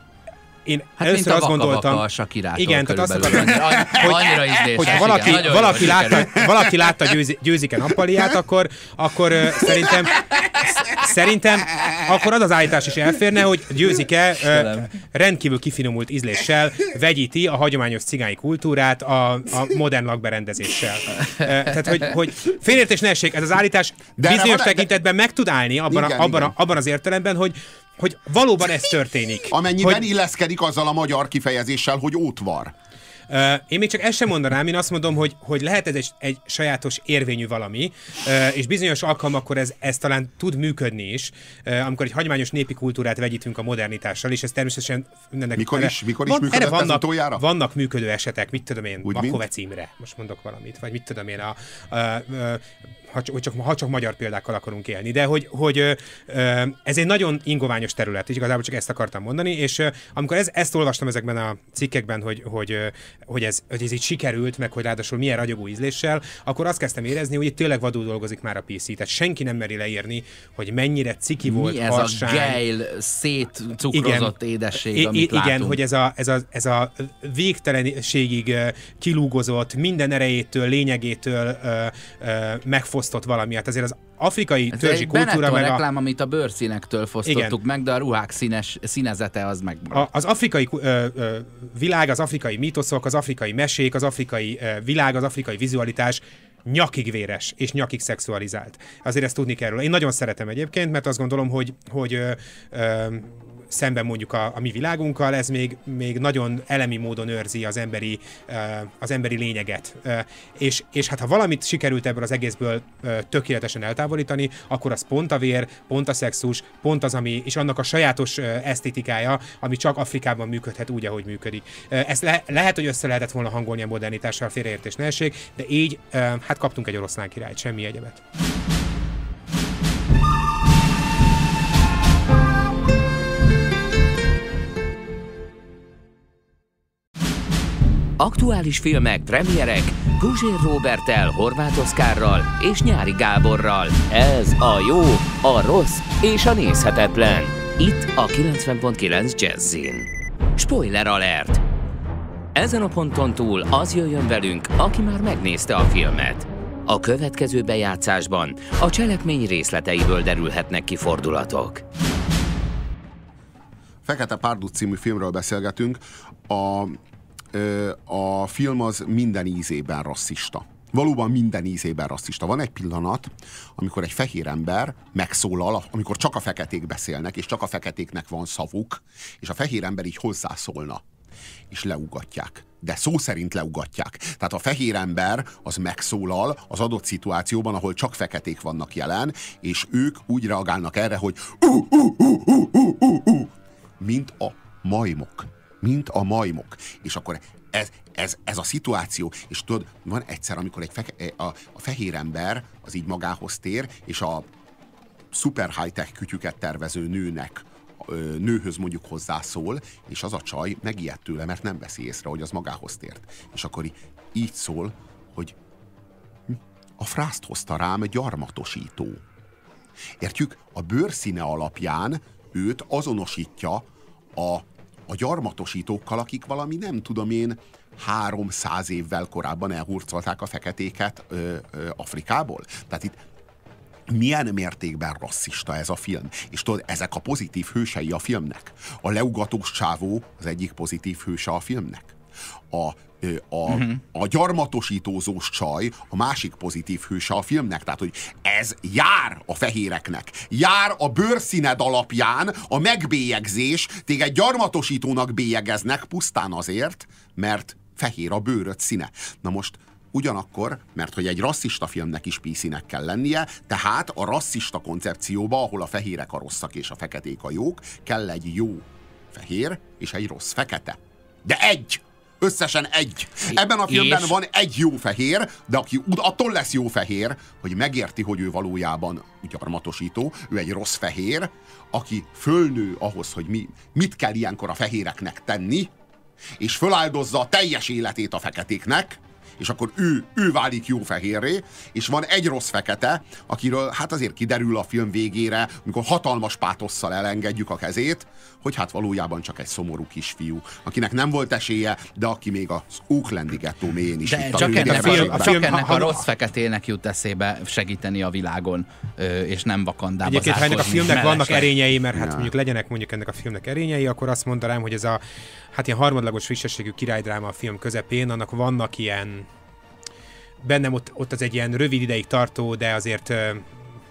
Én Hát először mint a azt gondoltam, vaka-vaka a Sakirától igen, tehát azt körülbelül. akartam, Annyira- annyira ízléses, hogyha igen. valaki, Nagyon valaki, jól látta, sikerült. valaki látta győzi, győzike nappaliát, akkor, akkor uh, szerintem sz- szerintem akkor az az állítás is elférne, hogy győzike uh, rendkívül kifinomult ízléssel vegyíti a hagyományos cigányi kultúrát a, a modern lakberendezéssel. Uh, tehát, hogy, hogy félértés ne essék, ez az állítás De bizonyos de- tekintetben meg tud állni abban, Igen, a, abban, igen. a, abban az értelemben, hogy hogy valóban ez történik. Amennyiben hogy, illeszkedik azzal a magyar kifejezéssel, hogy ótvar. Uh, én még csak ezt sem mondanám, én azt mondom, hogy, hogy lehet ez egy, egy sajátos érvényű valami, uh, és bizonyos alkalmakkor ez, ez talán tud működni is, uh, amikor egy hagyományos népi kultúrát vegyítünk a modernitással, és ez természetesen... Mikor is, mikor is van, működött vannak, ez utoljára? Vannak működő esetek, mit tudom én, Úgy Makovec Imre, most mondok valamit, vagy mit tudom én, a, a, a, a, ha, csak, ha csak magyar példákkal akarunk élni, de hogy, hogy ö, ez egy nagyon ingoványos terület, és igazából csak ezt akartam mondani, és ö, amikor ez, ezt olvastam ezekben a cikkekben, hogy, hogy, ö, hogy, ez, hogy ez így sikerült, meg hogy ráadásul milyen ragyogó ízléssel, akkor azt kezdtem érezni, hogy itt tényleg vadul dolgozik már a pé cé, tehát senki nem meri leírni, hogy mennyire ciki Mi volt, ez harsány. a gejl, szétcukrozott igen, édesség, amit igen, látunk. hogy ez a, ez a, ez a végtelenségig kilúgozott, minden erejétől, lényegétől ö, ö, megfosztott valami. Hát azért az afrikai ez törzsi egy kultúra meg a... reklám, amit a bőrszínektől fosztottuk igen. meg, de a ruhák színes, színezete az meg... A, az afrikai ö, ö, világ, az afrikai mítoszok, az afrikai mesék, az afrikai ö, világ, az afrikai vizualitás nyakig véres és nyakig szexualizált. Azért ezt tudni kell róla. Én nagyon szeretem egyébként, mert azt gondolom, hogy, hogy ö, ö, szemben mondjuk a, a mi világunkkal, ez még, még nagyon elemi módon őrzi az emberi, uh, az emberi lényeget. Uh, és, és hát ha valamit sikerült ebből az egészből uh, tökéletesen eltávolítani, akkor az pont a vér, pont a szexus, pont az, ami, és annak a sajátos uh, esztétikája, ami csak Afrikában működhet úgy, ahogy működik. Uh, ezt le, lehet, hogy össze lehetett volna hangolni a modernitással, félreértés ne essék, de így uh, hát kaptunk egy oroszlán királyt, semmi egyebet. Aktuális filmek, premierek, Puzsér Róberttel, Horváth Oszkárral és Nyári Gáborral. Ez a jó, a rossz és a nézhetetlen. Itt a kilencven pont kilenc Jazzin. Spoiler alert! Ezen a ponton túl az jöjjön velünk, aki már megnézte a filmet. A következő bejátszásban a cselekmény részleteiből derülhetnek ki fordulatok. Fekete Párduc című filmről beszélgetünk. A A film az minden ízében rasszista. Valóban minden ízében rasszista. Van egy pillanat, amikor egy fehér ember megszólal, amikor csak a feketék beszélnek, és csak a feketéknek van szavuk, és a fehér ember így hozzászólna, és leugatják. De szó szerint leugatják. Tehát a fehér ember az megszólal az adott szituációban, ahol csak feketék vannak jelen, és ők úgy reagálnak erre, hogy uh, uh, uh, uh, uh, uh, uh, mint a majmok. Mint a majmok. És akkor ez, ez, ez a szituáció, és tudod, van egyszer, amikor egy feke, a, a fehér ember az így magához tér, és a szuper high-tech kütyüket tervező nőnek, nőhöz mondjuk hozzászól, és az a csaj megijed tőle, mert nem veszi észre, hogy az magához tért. És akkor így szól, hogy a frászt hozta rám gyarmatosító. Értjük? A bőrszíne alapján őt azonosítja a a gyarmatosítókkal, akik valami, nem tudom én, háromszáz évvel korábban elhurcolták a feketéket ö, ö, Afrikából. Tehát itt milyen mértékben rasszista ez a film. És tudod, ezek a pozitív hősei a filmnek. A leugatós csávó az egyik pozitív hőse a filmnek. A, ö, a, uh-huh. a gyarmatosítózós csaj a másik pozitív hőse a filmnek. Tehát, hogy ez jár a fehéreknek. Jár a bőrszíned alapján a megbélyegzés. Téged gyarmatosítónak bélyegeznek pusztán azért, mert fehér a bőröd színe. Na most ugyanakkor, mert hogy egy rasszista filmnek is pé cének kell lennie, tehát a rasszista koncepcióba, ahol a fehérek a rosszak és a feketék a jók, kell egy jó fehér és egy rossz fekete. De egy! Összesen egy. Ebben a filmben és... van egy jó fehér, de aki attól lesz jó fehér, hogy megérti, hogy ő valójában gyarmatosító, ő egy rossz fehér, aki fölnő ahhoz, hogy mi, mit kell ilyenkor a fehéreknek tenni, és föláldozza a teljes életét a feketéknek, és akkor ő, ő válik jó fehérré, és van egy rossz fekete, akiről hát azért kiderül a film végére, amikor hatalmas pátosszal elengedjük a kezét, hogy hát valójában csak egy szomorú kisfiú, akinek nem volt esélye, de aki még az Oaklandi gettó mélyén is de itt csak a ennek, a, film, a, csak ennek ha, a rossz feketének jut eszébe segíteni a világon, és nem Vakandába egyébként, ha ennek a filmnek vannak mellesleg. erényei, mert hát ja. mondjuk legyenek mondjuk ennek a filmnek erényei, akkor azt mondanám, hogy ez a hát ilyen harmadlagos frissességű királydráma a film közepén, annak vannak ilyen bennem ott, ott az egy ilyen rövid ideig tartó, de azért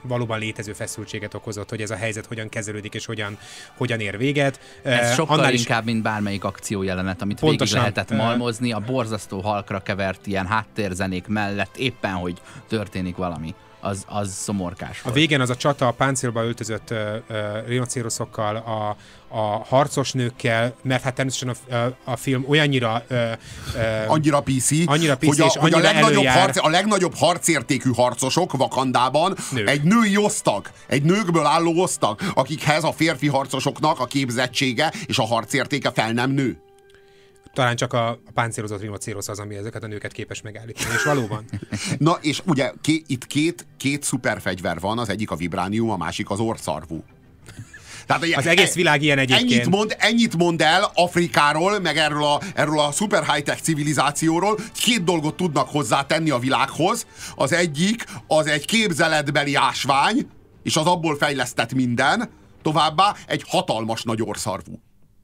valóban létező feszültséget okozott, hogy ez a helyzet hogyan kezelődik és hogyan, hogyan ér véget. Ez sokkal Annál inkább, is... mint bármelyik akciójelenet, amit Pontosan. végig lehetett malmozni, a borzasztó halkra kevert ilyen háttérzenék mellett éppen, hogy történik valami. Az, az szomorkás volt. A végén az a csata a páncélba öltözött uh, uh, rinocéroszokkal, a, a harcos nőkkel, mert hát természetesen a, a, a film olyannyira uh, uh, annyira pé cé, annyira pé cé hogy, a, és hogy a, legnagyobb előjár... harc, a legnagyobb harcértékű harcosok Wakandában Nők. egy női osztag, egy nőkből álló osztag, akikhez a férfi harcosoknak a képzettsége és a harcértéke fel nem nő. Talán csak a, a páncélozott rinocérosz az, ami ezeket a nőket képes megállítani, és valóban. Na, és ugye ké, itt két, két szuperfegyver van, az egyik a vibránium, a másik az orrszarvú. Tehát, az egész világ ilyen egyébként. Ennyit mond, ennyit mond el Afrikáról, meg erről a, erről a szuper high-tech civilizációról, két dolgot tudnak hozzátenni a világhoz. Az egyik, az egy képzeletbeli ásvány, és az abból fejlesztett minden, továbbá egy hatalmas nagy orrszarvú.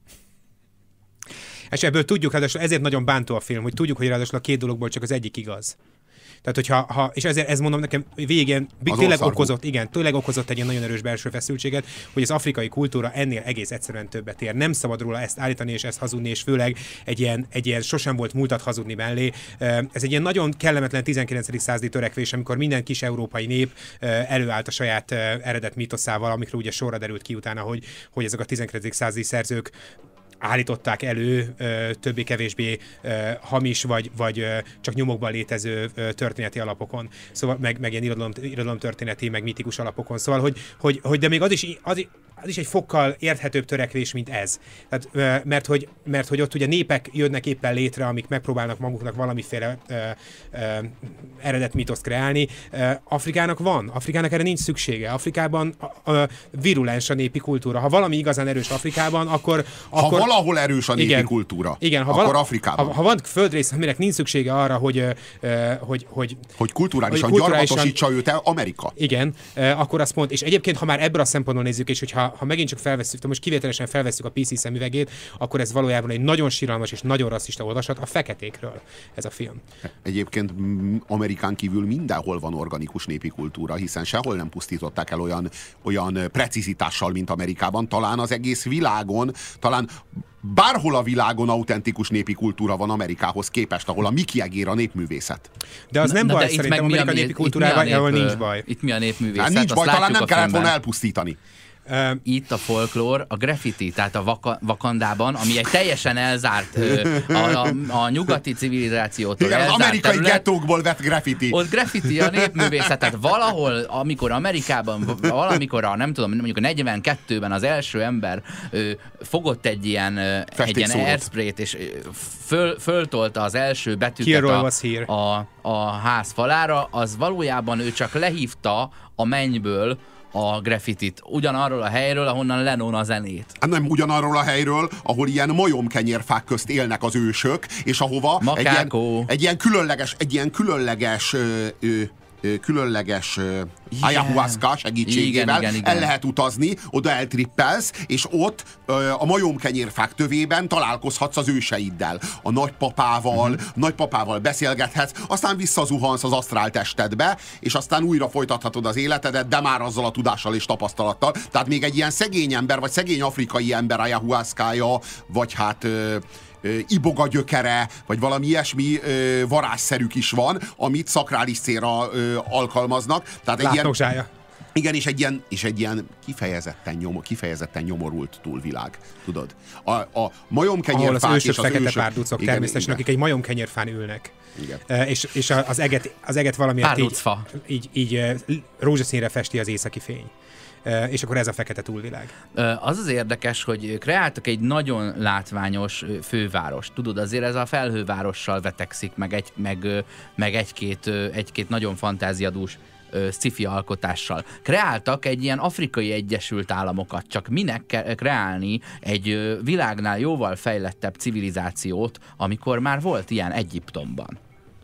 És ebből tudjuk, ráadásul ezért nagyon bántó a film, hogy tudjuk, hogy ráadásul a két dologból csak az egyik igaz. Tehát, hogyha, ha, és ezért ez mondom nekem végén, tényleg okozott, igen, tényleg okozott egy ilyen nagyon erős belső feszültséget, hogy az afrikai kultúra ennél egész egyszerűen többet ér. Nem szabad róla ezt állítani és ezt hazudni, és főleg egy ilyen, egy ilyen sosem volt múltat hazudni mellé. Ez egy ilyen nagyon kellemetlen tizenkilencedik századi törekvés, amikor minden kis európai nép előállt a saját eredet mítoszával, amikről ugye sorra derült ki utána, hogy, hogy ezek a tizenkilencedik századi szerzők állították elő többé-kevésbé hamis, vagy, vagy csak nyomokban létező történeti alapokon, szóval meg, meg ilyen irodalom, irodalomtörténeti, meg mitikus alapokon. Szóval, hogy, hogy, hogy de még az is, az, az is egy fokkal érthetőbb törekvés, mint ez. Tehát, mert, hogy, mert hogy ott ugye népek jönnek éppen létre, amik megpróbálnak maguknak valamiféle ö, ö, eredet mitoszt kreálni. Afrikának van, Afrikának erre nincs szüksége. Afrikában a, a, virulens a népi kultúra. Ha valami igazán erős Afrikában, akkor, akkor valahol erős a népi igen, kultúra, igen, ha akkor vala, Afrikában. Ha, ha van földrész, aminek nincs szüksége arra, hogy hogy, hogy, hogy, hogy kulturálisan, hogy kulturálisan gyarmatosítsa őt el Amerika. Igen, akkor azt mond, és egyébként, ha már ebből a szempontból nézzük, és hogyha ha megint csak felvesszük, most kivételesen felvesszük a pé cé szemüvegét, akkor ez valójában egy nagyon siralmas és nagyon rasszista olvasat a feketékről, ez a film. Egyébként Amerikán kívül mindenhol van organikus népi kultúra, hiszen sehol nem pusztították el olyan, olyan precizitással, mint Amerikában. Talán az egész világon, talán bárhol a világon autentikus népi kultúra van Amerikához képest, ahol a Mickey Egér a népművészet. De az na, nem na, baj, de szerintem amerikai népi kultúrában, ahol nincs baj. Itt mi a népművészet? Hát nincs baj, talán nem kellett volna filmben. elpusztítani. Itt a folklór, a graffiti, tehát a vaka, Wakandában, ami egy teljesen elzárt, a, a, a nyugati civilizációtól igen, elzárt az amerikai terület, gettókból vett graffiti. Ott graffiti a népművészet, tehát valahol, amikor Amerikában, valamikor a, nem tudom, mondjuk a negyvenkettőben az első ember ö, fogott egy ilyen, egy ilyen airsprayt, és föl, föltolta az első betűket a, a, a ház falára, az valójában ő csak lehívta a mennyből a graffitit, ugyanarról a helyről, ahonnan Lennon a zenét. Hát nem ugyanarról a helyről, ahol ilyen majomkenyérfák közt élnek az ősök, és ahova egy ilyen, egy ilyen különleges, egy ilyen különleges ö, ö, különleges uh, ayahuasca segítségével igen, igen, igen. el lehet utazni, oda eltrippelsz, és ott uh, a majomkenyérfák tövében találkozhatsz az őseiddel. A nagypapával, uh-huh. nagypapával beszélgethetsz, aztán visszazuhansz az asztrál testedbe, és aztán újra folytathatod az életedet, de már azzal a tudással és tapasztalattal. Tehát még egy ilyen szegény ember, vagy szegény afrikai ember ayahuascája, vagy hát uh, iboga gyökere, vagy valami ilyesmi ö, varázsszerük is van, amit szakrális célra ö, alkalmaznak. Tehát egy ilyen, igen, és egy ilyen, és egy ilyen kifejezetten, nyom, kifejezetten nyomorult túlvilág, tudod. A, a majomkenyérfák ahol az ősök és az fekete ősök, párducok igen, természetesen, igen. akik egy majomkenyérfán ülnek. Igen. Uh, és, és az eget, az eget valamiért így, így, így uh, rózsaszínre festi az északi fény. Uh, és akkor ez a fekete túlvilág. Az az érdekes, hogy kreáltak egy nagyon látványos főváros. Tudod, azért ez a felhővárossal vetekszik, meg, egy, meg, meg egy-két, egy-két nagyon fantáziadús sci-fi alkotással. Kreáltak egy ilyen afrikai Egyesült Államokat, csak minek kreálni egy világnál jóval fejlettebb civilizációt, amikor már volt ilyen Egyiptomban.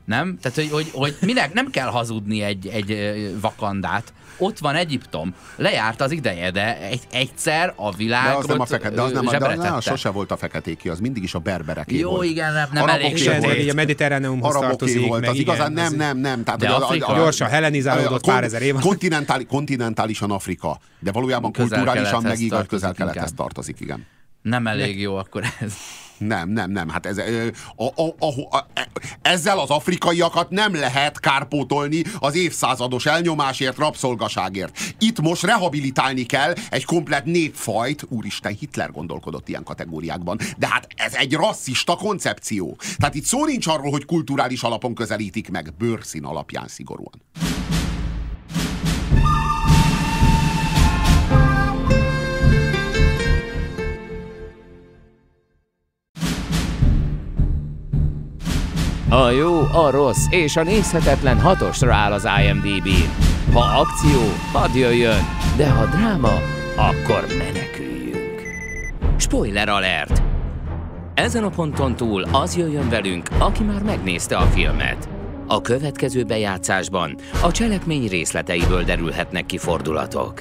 Nem? Tehát, hogy, hogy, hogy minek nem kell hazudni egy, egy Wakandát. Ott van Egyiptom. Lejárt az ideje, de egy, egyszer a világot de az nem a fekete, de az nem, de az sose volt a feketéké, az mindig is a berbereké Jó, volt. igen, nem, nem elég sötét. A mediterráneumhoz tartozik. Volt, az igazán nem, nem, nem. Tehát, de az, Afrika, a, a, gyorsan helenizálódott pár ezer év. Kontinentális, kontinentálisan Afrika, de valójában kulturálisan meg igaz közel-kelethez tartozik, igen. Nem elég jó akkor ez. Nem, nem, nem. Hát ez, a, a, a, a, ezzel az afrikaiakat nem lehet kárpótolni az évszázados elnyomásért, rabszolgaságért. Itt most rehabilitálni kell egy komplett népfajt. Úristen, Hitler gondolkodott ilyen kategóriákban. De hát ez egy rasszista koncepció. Tehát itt szó nincs arról, hogy kulturális alapon közelítik meg, bőrszín alapján szigorúan. A jó, a rossz és a nézhetetlen hatosra áll az IMDb-n. Ha akció, hadd jöjjön, de ha dráma, akkor meneküljünk. Spoiler alert! Ezen a ponton túl az jöjjön velünk, aki már megnézte a filmet. A következő bejátszásban a cselekmény részleteiből derülhetnek ki fordulatok.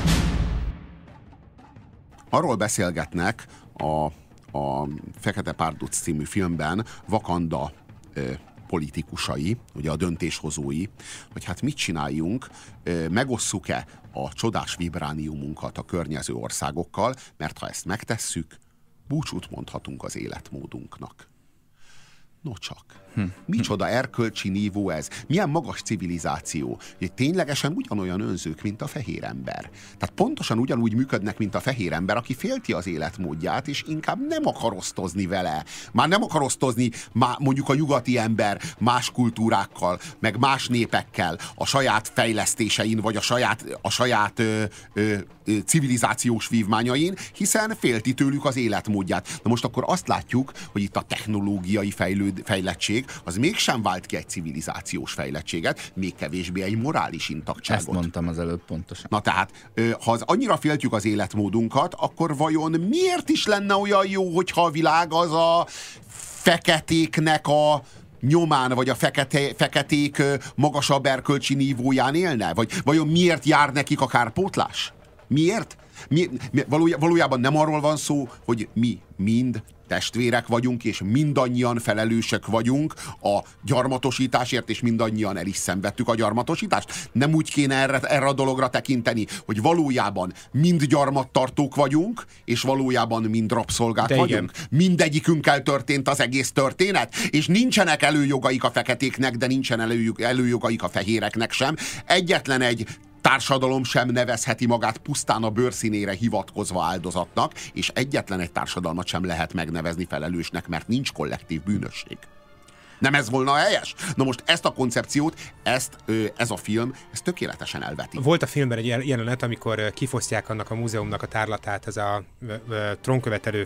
Arról beszélgetnek a, a Fekete Párduc című filmben Wakanda politikusai, ugye a döntéshozói, hogy hát mit csináljunk, megosszuk-e a csodás vibrániumunkat a környező országokkal, mert ha ezt megtesszük, búcsút mondhatunk az életmódunknak. No csak. Hm. Micsoda erkölcsi nívó ez? Milyen magas civilizáció? Hogy ténylegesen ugyanolyan önzők, mint a fehér ember. Tehát pontosan ugyanúgy működnek, mint a fehér ember, aki félti az életmódját, és inkább nem akar osztozni vele. Már nem akar osztozni má, mondjuk a nyugati ember más kultúrákkal, meg más népekkel, a saját fejlesztésein, vagy a saját, a saját ö, ö, ö, civilizációs vívmányain, hiszen félti tőlük az életmódját. Na most akkor azt látjuk, hogy itt a technológiai fejlőd, fejlettség az mégsem vált ki egy civilizációs fejlettséget, még kevésbé egy morális intaktságot. Ezt mondtam az előbb pontosan. Na tehát, ha az annyira féltjük az életmódunkat, akkor vajon miért is lenne olyan jó, hogyha a világ az a feketéknek a nyomán, vagy a fekete, feketék magasabb erkölcsi nívóján élne? Vagy vajon miért jár nekik a kárpótlás? Miért? Mi, mi, valójában nem arról van szó, hogy mi mind testvérek vagyunk, és mindannyian felelősek vagyunk a gyarmatosításért, és mindannyian el is szenvedtük a gyarmatosítást. Nem úgy kéne erre, erre a dologra tekinteni, hogy valójában mind gyarmattartók vagyunk, és valójában mind rabszolgák de vagyunk. Igen. Mindegyikünkkel történt az egész történet, és nincsenek előjogaik a feketéknek, de nincsen előjog, előjogaik a fehéreknek sem. Egyetlen egy társadalom sem nevezheti magát pusztán a bőrszínére hivatkozva áldozatnak, és egyetlen egy társadalmat sem lehet megnevezni felelősnek, mert nincs kollektív bűnösség. Nem ez volna helyes? Na most ezt a koncepciót, ezt, ez a film, ez tökéletesen elveti. Volt a filmben egy jelenet, amikor kifosztják annak a múzeumnak a tárlatát, ez a trónkövetelő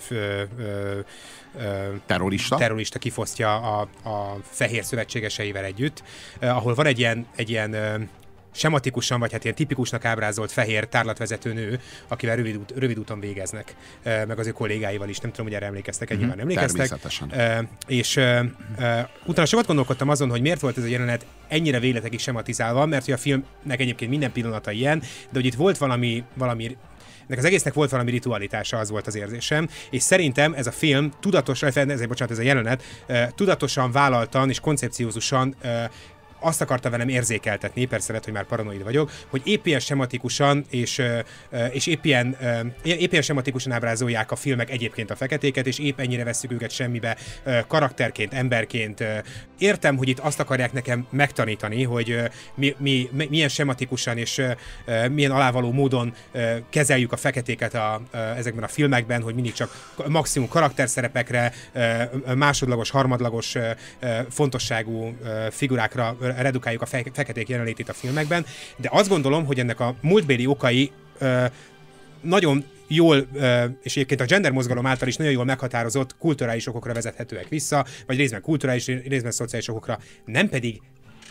terrorista. terrorista kifosztja a, a fehér szövetségeseivel együtt, ahol van egy ilyen, egy ilyen sematikusan, vagy hát ilyen tipikusnak ábrázolt fehér tárlatvezető nő, akivel rövid, út, rövid úton végeznek, meg az ő kollégáival is, nem tudom, hogy erre emlékeztek, egy nyilván emlékeztek. Természetesen. És utána sokat gondolkodtam azon, hogy miért volt ez a jelenet ennyire végletekig sematizálva, mert hogy a filmnek egyébként minden pillanata ilyen, de hogy itt volt valami, valami ennek az egésznek volt valami ritualitása, az volt az érzésem, és szerintem ez a film tudatosan, ezért bocsánat, ez a jelenet, tudatosan, vállaltan és koncepciózusan azt akarta velem érzékeltetni, persze lehet, hogy már paranoid vagyok, hogy épp ilyen sematikusan és, és épp, ilyen, épp ilyen sematikusan ábrázolják a filmek egyébként a feketéket, és épp ennyire vesszük őket semmibe karakterként, emberként. Értem, hogy itt azt akarják nekem megtanítani, hogy mi, mi, milyen sematikusan és milyen alávaló módon kezeljük a feketéket a, a, ezekben a filmekben, hogy mindig csak maximum karakterszerepekre, másodlagos, harmadlagos fontosságú figurákra redukáljuk a fe- feketék jelenlétét a filmekben, de azt gondolom, hogy ennek a múltbéli okai ö, nagyon jól, ö, és egyébként a gender mozgalom által is nagyon jól meghatározott kulturális okokra vezethetőek vissza, vagy részben kulturális, részben szociális okokra, nem pedig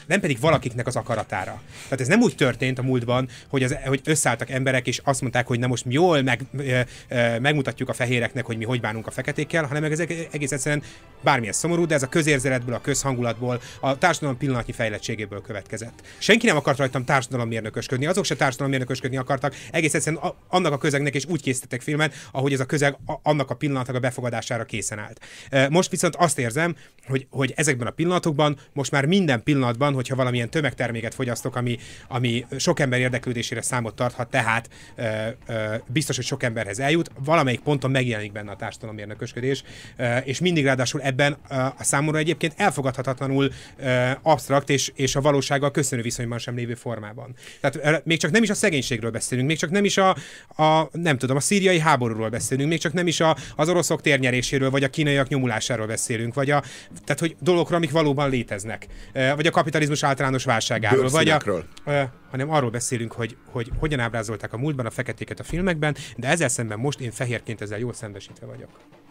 nem pedig valakiknek az akaratára. Tehát ez nem úgy történt a múltban, hogy, az, hogy összeálltak emberek, és azt mondták, hogy na most mi jól meg, megmutatjuk a fehéreknek, hogy mi hogy bánunk a feketékkel, hanem ez egész egyszerűen bármilyen szomorú, de ez a közérzeletből, a közhangulatból, a társadalom pillanatnyi fejlettségéből következett. Senki nem akart rajtam társadalommérnökösködni, azok se társadalommérnökösködni akartak, egész egyszerűen annak a közegnek és úgy készítettek filmet, ahogy ez a közeg annak a pillanatnak a befogadására készen állt. Most viszont azt érzem, hogy, hogy ezekben a pillanatokban, most már minden pillanatban, hogyha valamilyen tömegterméket fogyasztok, ami, ami sok ember érdeklődésére számot tarthat, tehát ö, ö, biztos, hogy sok emberhez eljut, valamelyik ponton megjelenik benne a társadalommérnökösködés, ö, és mindig ráadásul ebben ö, a számomra egyébként elfogadhatatlanul ö, absztrakt és, és a valósággal köszönő viszonyban sem lévő formában. Tehát ö, még csak nem is a szegénységről beszélünk, még csak nem is a, a nem tudom, a szíriai háborúról beszélünk, még csak nem is a, az oroszok térnyeréséről, vagy a kínaiak nyomulásáról beszélünk, vagy a, tehát hogy dolgokról, amik valóban léteznek, vagy a kapitalizmus általános válságáról, vagy a, hanem arról beszélünk, hogy, hogy hogyan ábrázolták a múltban a feketéket a filmekben, de ezzel szemben most én fehérként ezzel jól szembesítve vagyok.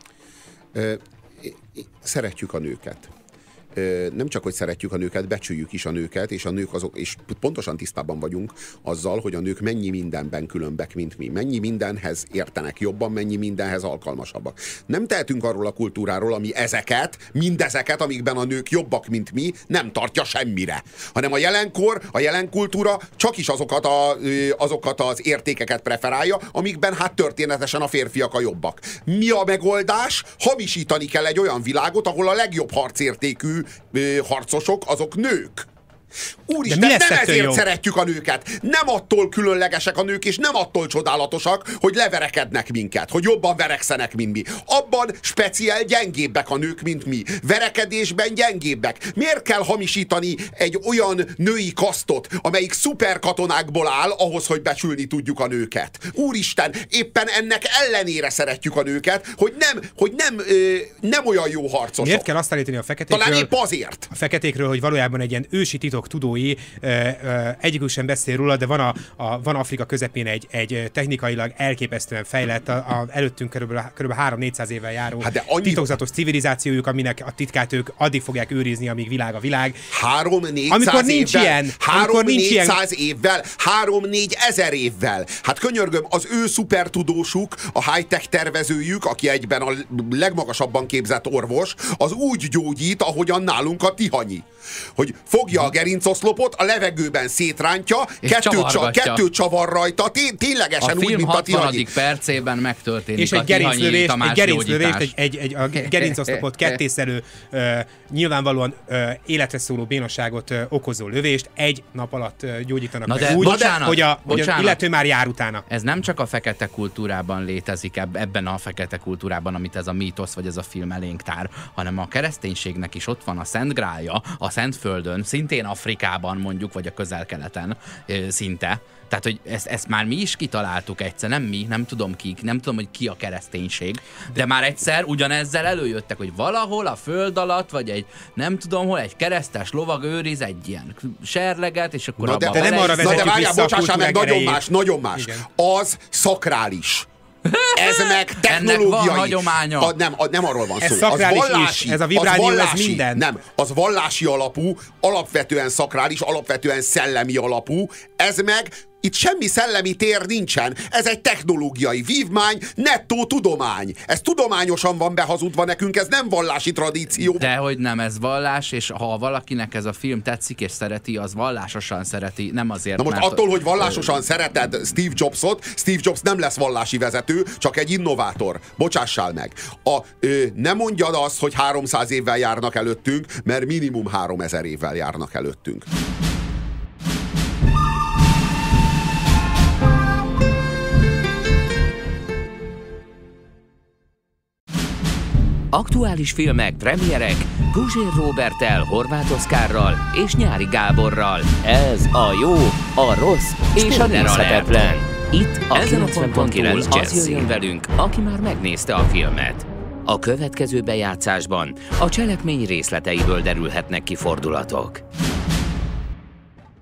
Ö, szeretjük a nőket. Nem csak, hogy szeretjük a nőket, becsüljük is a nőket, és a nők azok, és pontosan tisztában vagyunk azzal, hogy a nők mennyi mindenben különbek, mint mi. Mennyi mindenhez értenek jobban, mennyi mindenhez alkalmasabbak. Nem tehetünk arról a kultúráról, ami ezeket, mindezeket, amikben a nők jobbak, mint mi, nem tartja semmire. Hanem a jelenkor, a jelen kultúra csak is azokat, a, azokat az értékeket preferálja, amikben hát történetesen a férfiak a jobbak. Mi a megoldás? Hamisítani kell egy olyan világot, ahol a legjobb harcértékű harcosok, azok nők. Úristen, nem ezért jó? Szeretjük a nőket. Nem attól különlegesek a nők, és nem attól csodálatosak, hogy leverekednek minket, hogy jobban verekszenek, mint mi. Abban speciál gyengébbek a nők, mint mi. Verekedésben gyengébbek. Miért kell hamisítani egy olyan női kasztot, amelyik szuperkatonákból áll, ahhoz, hogy becsülni tudjuk a nőket? Úristen, éppen ennek ellenére szeretjük a nőket, hogy nem, hogy nem, ö, nem olyan jó harcosok. Miért kell azt állítani a feketékről? Talán épp azért. A feketékről, hogy valójában egy ilyen ősi titok tudói, egyikük sem beszél róla, de van, a, a, van Afrika közepén egy, egy technikailag elképesztően fejlett, a, a előttünk körülbelül, körülbelül három-négyszáz évvel járó hát annyi... titokzatos civilizációjuk, aminek a titkát ők addig fogják őrizni, amíg világ a világ. három-négyszáz évvel, három-négyszáz évvel, három-négy ezer évvel. Hát könyörgöm, az ő szupertudósuk, a high-tech tervezőjük, aki egyben a legmagasabban képzett orvos, az úgy gyógyít, ahogyan nálunk a Tihanyi. Hogy fogja a gerincoszlopot, a levegőben szétrántja, kettőt, csa, kettőt csavar rajta, té- ténylegesen úgy, mint a Tihanyi. A film hatvadik percében megtörténik és a egy gerinclövést, Tamás egy gerinclövést, egy, egy, egy, a gerincoszlopot kettészelő, uh, nyilvánvalóan uh, életre szóló bénaságot uh, okozó lövést egy nap alatt uh, gyógyítanak na meg de, úgy, bocsánat, hogy, a, hogy bocsánat. a illető már jár utána. Ez nem csak a fekete kultúrában létezik, ebben a fekete kultúrában, amit ez a mítosz vagy ez a film elénk tár, hanem a kereszténységnek is ott van a Szent Grálja, a Szentföldön, szintén Afrikában mondjuk, vagy a Közel-Keleten szinte. Tehát, hogy ezt, ezt már mi is kitaláltuk egyszer, nem mi, nem tudom kik, nem tudom, hogy ki a kereszténység, de már egyszer ugyanezzel előjöttek, hogy valahol a föld alatt, vagy egy, nem tudom hol, egy keresztes lovag őriz egy ilyen serleget, és akkor na abban de, de nem arra vezetjük vissza. Na de várjál, bocsássál meg, nagyon más, nagyon más. Igen. Az szakrális. Ez meg technológiai. Ennek van hagyománya. A, nem, a, nem arról van ez szó. Az vallási, ez a vibránium, az vallási, ez minden. Nem, az vallási alapú, alapvetően szakrális, alapvetően szellemi alapú. Ez meg itt semmi szellemi tér nincsen. Ez egy technológiai vívmány, nettó tudomány. Ez tudományosan van behazudva nekünk, ez nem vallási tradíció. Dehogy nem, ez vallás, és ha valakinek ez a film tetszik és szereti, az vallásosan szereti, nem azért, na most mert... attól, hogy vallásosan ö... szereted Steve Jobsot, Steve Jobs nem lesz vallási vezető, csak egy innovátor. Bocsássál meg. A, ö, ne mondjad azt, hogy háromszáz évvel járnak előttünk, mert minimum háromezer évvel járnak előttünk. Aktuális filmek, premierek Guzsér Róberttel, Horváth Oszkárral és Nyári Gáborral. Ez a jó, a rossz és a nézhetetlen. Itt a kilencven pont kilenc az jöjjön velünk, aki már megnézte a filmet. A következő bejátszásban a cselekmény részleteiből derülhetnek ki fordulatok.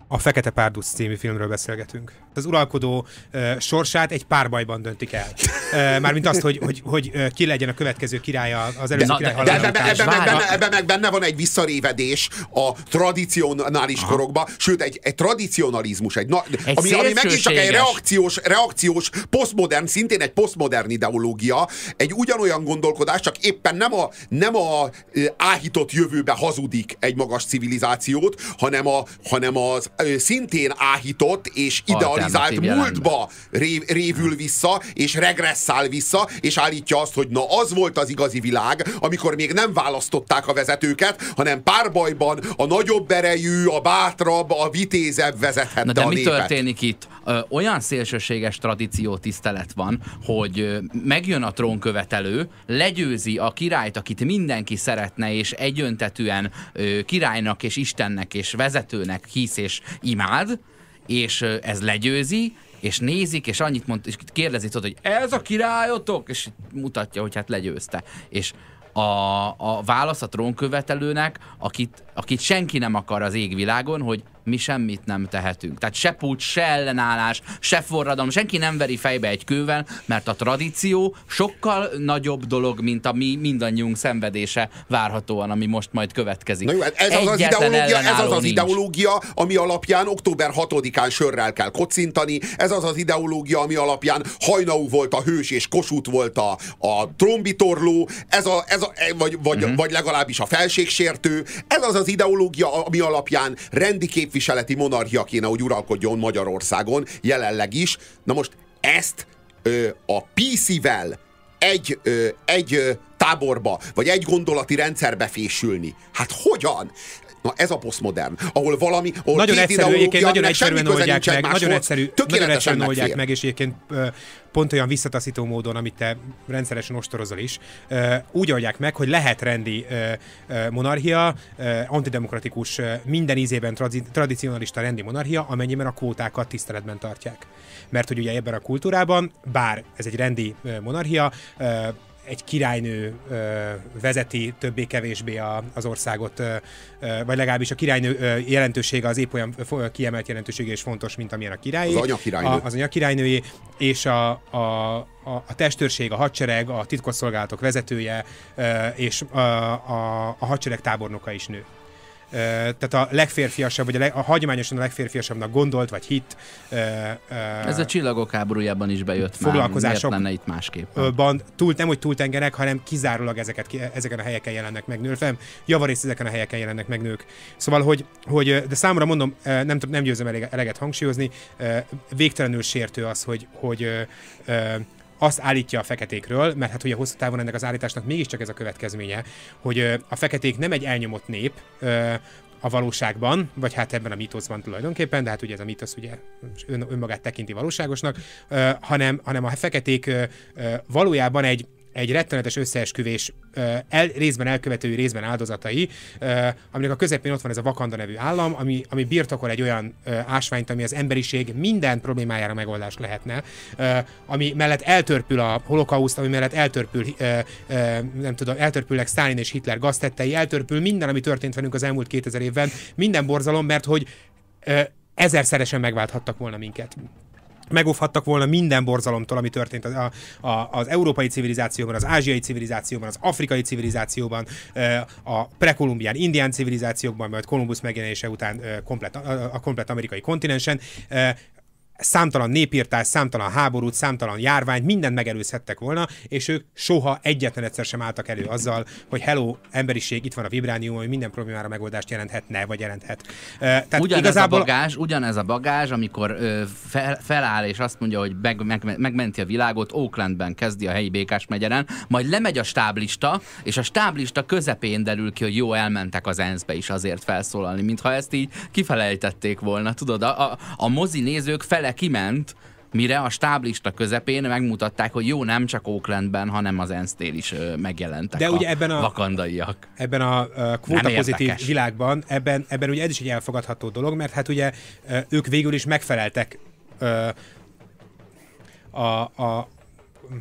a Fekete Párduc című filmről beszélgetünk. Az uralkodó uh, sorsát egy párbajban döntik el. Uh, Mármint azt, hogy, hogy, hogy uh, ki legyen a következő királya az előző de, király de, de halála ebben, után. ebben, meg benne, ebben meg benne van egy visszarévedés a tradicionális Aha. korokba, sőt egy, egy tradicionalizmus, egy, na, egy ami, ami megint csak egy reakciós, reakciós posztmodern, szintén egy posztmodern ideológia, egy ugyanolyan gondolkodás, csak éppen nem a, nem a áhított jövőbe hazudik egy magas civilizációt, hanem, a, hanem az szintén áhított és idealizált múltba rév, révül vissza, és regresszál vissza, és állítja azt, hogy na az volt az igazi világ, amikor még nem választották a vezetőket, hanem párbajban a nagyobb erejű, a bátrabb, a vitézebb vezethette na de a mi népet. történik itt? Ö, olyan szélsőséges tradíció tisztelet van, hogy ö, megjön a trónkövetelő, legyőzi a királyt, akit mindenki szeretne, és egyöntetűen ö, királynak és istennek és vezetőnek hisz és imád, és ö, ez legyőzi, és nézik, és annyit mond, és kérdezi, tudod, hogy ez a királyotok, és mutatja, hogy hát legyőzte. És a, a válasz a trónkövetelőnek, akit, akit senki nem akar az égvilágon, hogy mi semmit nem tehetünk. Tehát se puccs, se ellenállás, se forradalom, senki nem veri fejbe egy kővel, mert a tradíció sokkal nagyobb dolog, mint a mi mindannyiunk szenvedése várhatóan, ami most majd következik. Na jó, ez az az, ideológia, ez az az ideológia, ami alapján október hatodikán sörrel kell kocintani, ez az az ideológia, ami alapján Hajnau volt a hős és Kossuth volt a, a trombitorló, ez a, ez a, vagy, vagy, uh-huh. vagy legalábbis a felségsértő, ez az az ideológia, ami alapján rendi képviseleti monarchia kéne, hogy uralkodjon Magyarországon, jelenleg is. Na most ezt ö, a pé cé-vel egy, ö, egy ö, táborba, vagy egy gondolati rendszerbe fésülni. Hát hogyan? Na ez a posztmodern, ahol valami, ahol nagyon egyszerű, egyébként nagyon egyszerűen oldják meg, máshoz, nagyon egyszerű, nagyon egyszerűen oldják megfér. meg, és egyébként pont olyan visszataszító módon, amit te rendszeresen ostorozol is, úgy oldják meg, hogy lehet rendi monarchia, antidemokratikus, minden ízében tradicionalista rendi monarchia, amennyiben a kvótákat tiszteletben tartják. Mert hogy ugye ebben a kultúrában, bár ez egy rendi monarchia, egy királynő ö, vezeti többé-kevésbé a, az országot, ö, vagy legalábbis a királynő ö, jelentősége az épp olyan ö, kiemelt jelentősége és fontos, mint amilyen a királyé. Az anyakirálynő. A, az anyakirálynőjé, és a, a, a, a testőrség, a hadsereg, a titkosszolgálatok vezetője, ö, és a, a, a hadsereg tábornoka is nő. Uh, tehát a legférfiasabb, vagy a, leg, a hagyományosan a legférfiasabbnak gondolt, vagy hit. Uh, uh, Ez a Csillagok háborújában is bejött foglalkozások már. Miért lenne itt másképp? Ban, túl, nem, hogy túltengerek, hanem kizárólag ezeket, ezeken a helyeken jelennek meg nők. Javarészt ezeken a helyeken jelennek meg nők. Szóval, hogy, hogy de számomra mondom, nem, nem győzöm eleget hangsúlyozni, végtelenül sértő az, hogy, hogy azt állítja a feketékről, mert hát ugye hosszú távon ennek az állításnak mégiscsak ez a következménye, hogy a feketék nem egy elnyomott nép a valóságban, vagy hát ebben a mítoszban tulajdonképpen, de hát ugye ez a mítosz ugye ön, önmagát tekinti valóságosnak, hanem, hanem a feketék valójában egy egy rettenetes összeesküvés el, részben elkövetői, részben áldozatai, aminek a közepén ott van ez a Wakanda nevű állam, ami, ami birtokol egy olyan ásványt, ami az emberiség minden problémájára megoldás lehetne, ami mellett eltörpül a holokauszt, ami mellett eltörpül, nem tudom, eltörpülnek Sztálin és Hitler gaztettei, eltörpül minden, ami történt velünk az elmúlt kétezer évben, minden borzalom, mert hogy ezerszeresen megválthattak volna minket. Megóvhattak volna minden borzalomtól, ami történt az, a, a, az európai civilizációban, az ázsiai civilizációban, az afrikai civilizációban, a prekolumbián, indián civilizációkban, majd Kolumbusz megjelenése után komplet, a, a komplet amerikai kontinensen. Számtalan népírtás, számtalan háborút, számtalan járványt, mindent megelőzhettek volna, és ők soha egyetlen egyszer sem álltak elő azzal, hogy hello, emberiség, itt van a vibránium, hogy minden problémára megoldást jelenthetne, vagy jelenthet. Tehát ugyanez igazából... a bagázs, ugyanez a bagázs, amikor ö, fel, feláll és azt mondja, hogy meg, meg, megmenti a világot, Oaklandben kezdi a helyi Békás megyeren, majd lemegy a stáblista, és a stáblista közepén derül ki, hogy jó, elmentek az é en es-be is azért felszólalni, mintha ezt így kifelejtették volna. Tudod, a, a, a mozi nézők fele kiment, mire a stáblista közepén megmutatták, hogy jó, nem csak Oaklandben, hanem az é en es-nél is ö, megjelentek de a ugye ebben a vakandaiak. Ebben a uh, kvóta pozitív világban, ebben, ebben ugye ez is egy elfogadható dolog, mert hát ugye uh, ők végül is megfeleltek uh, a, a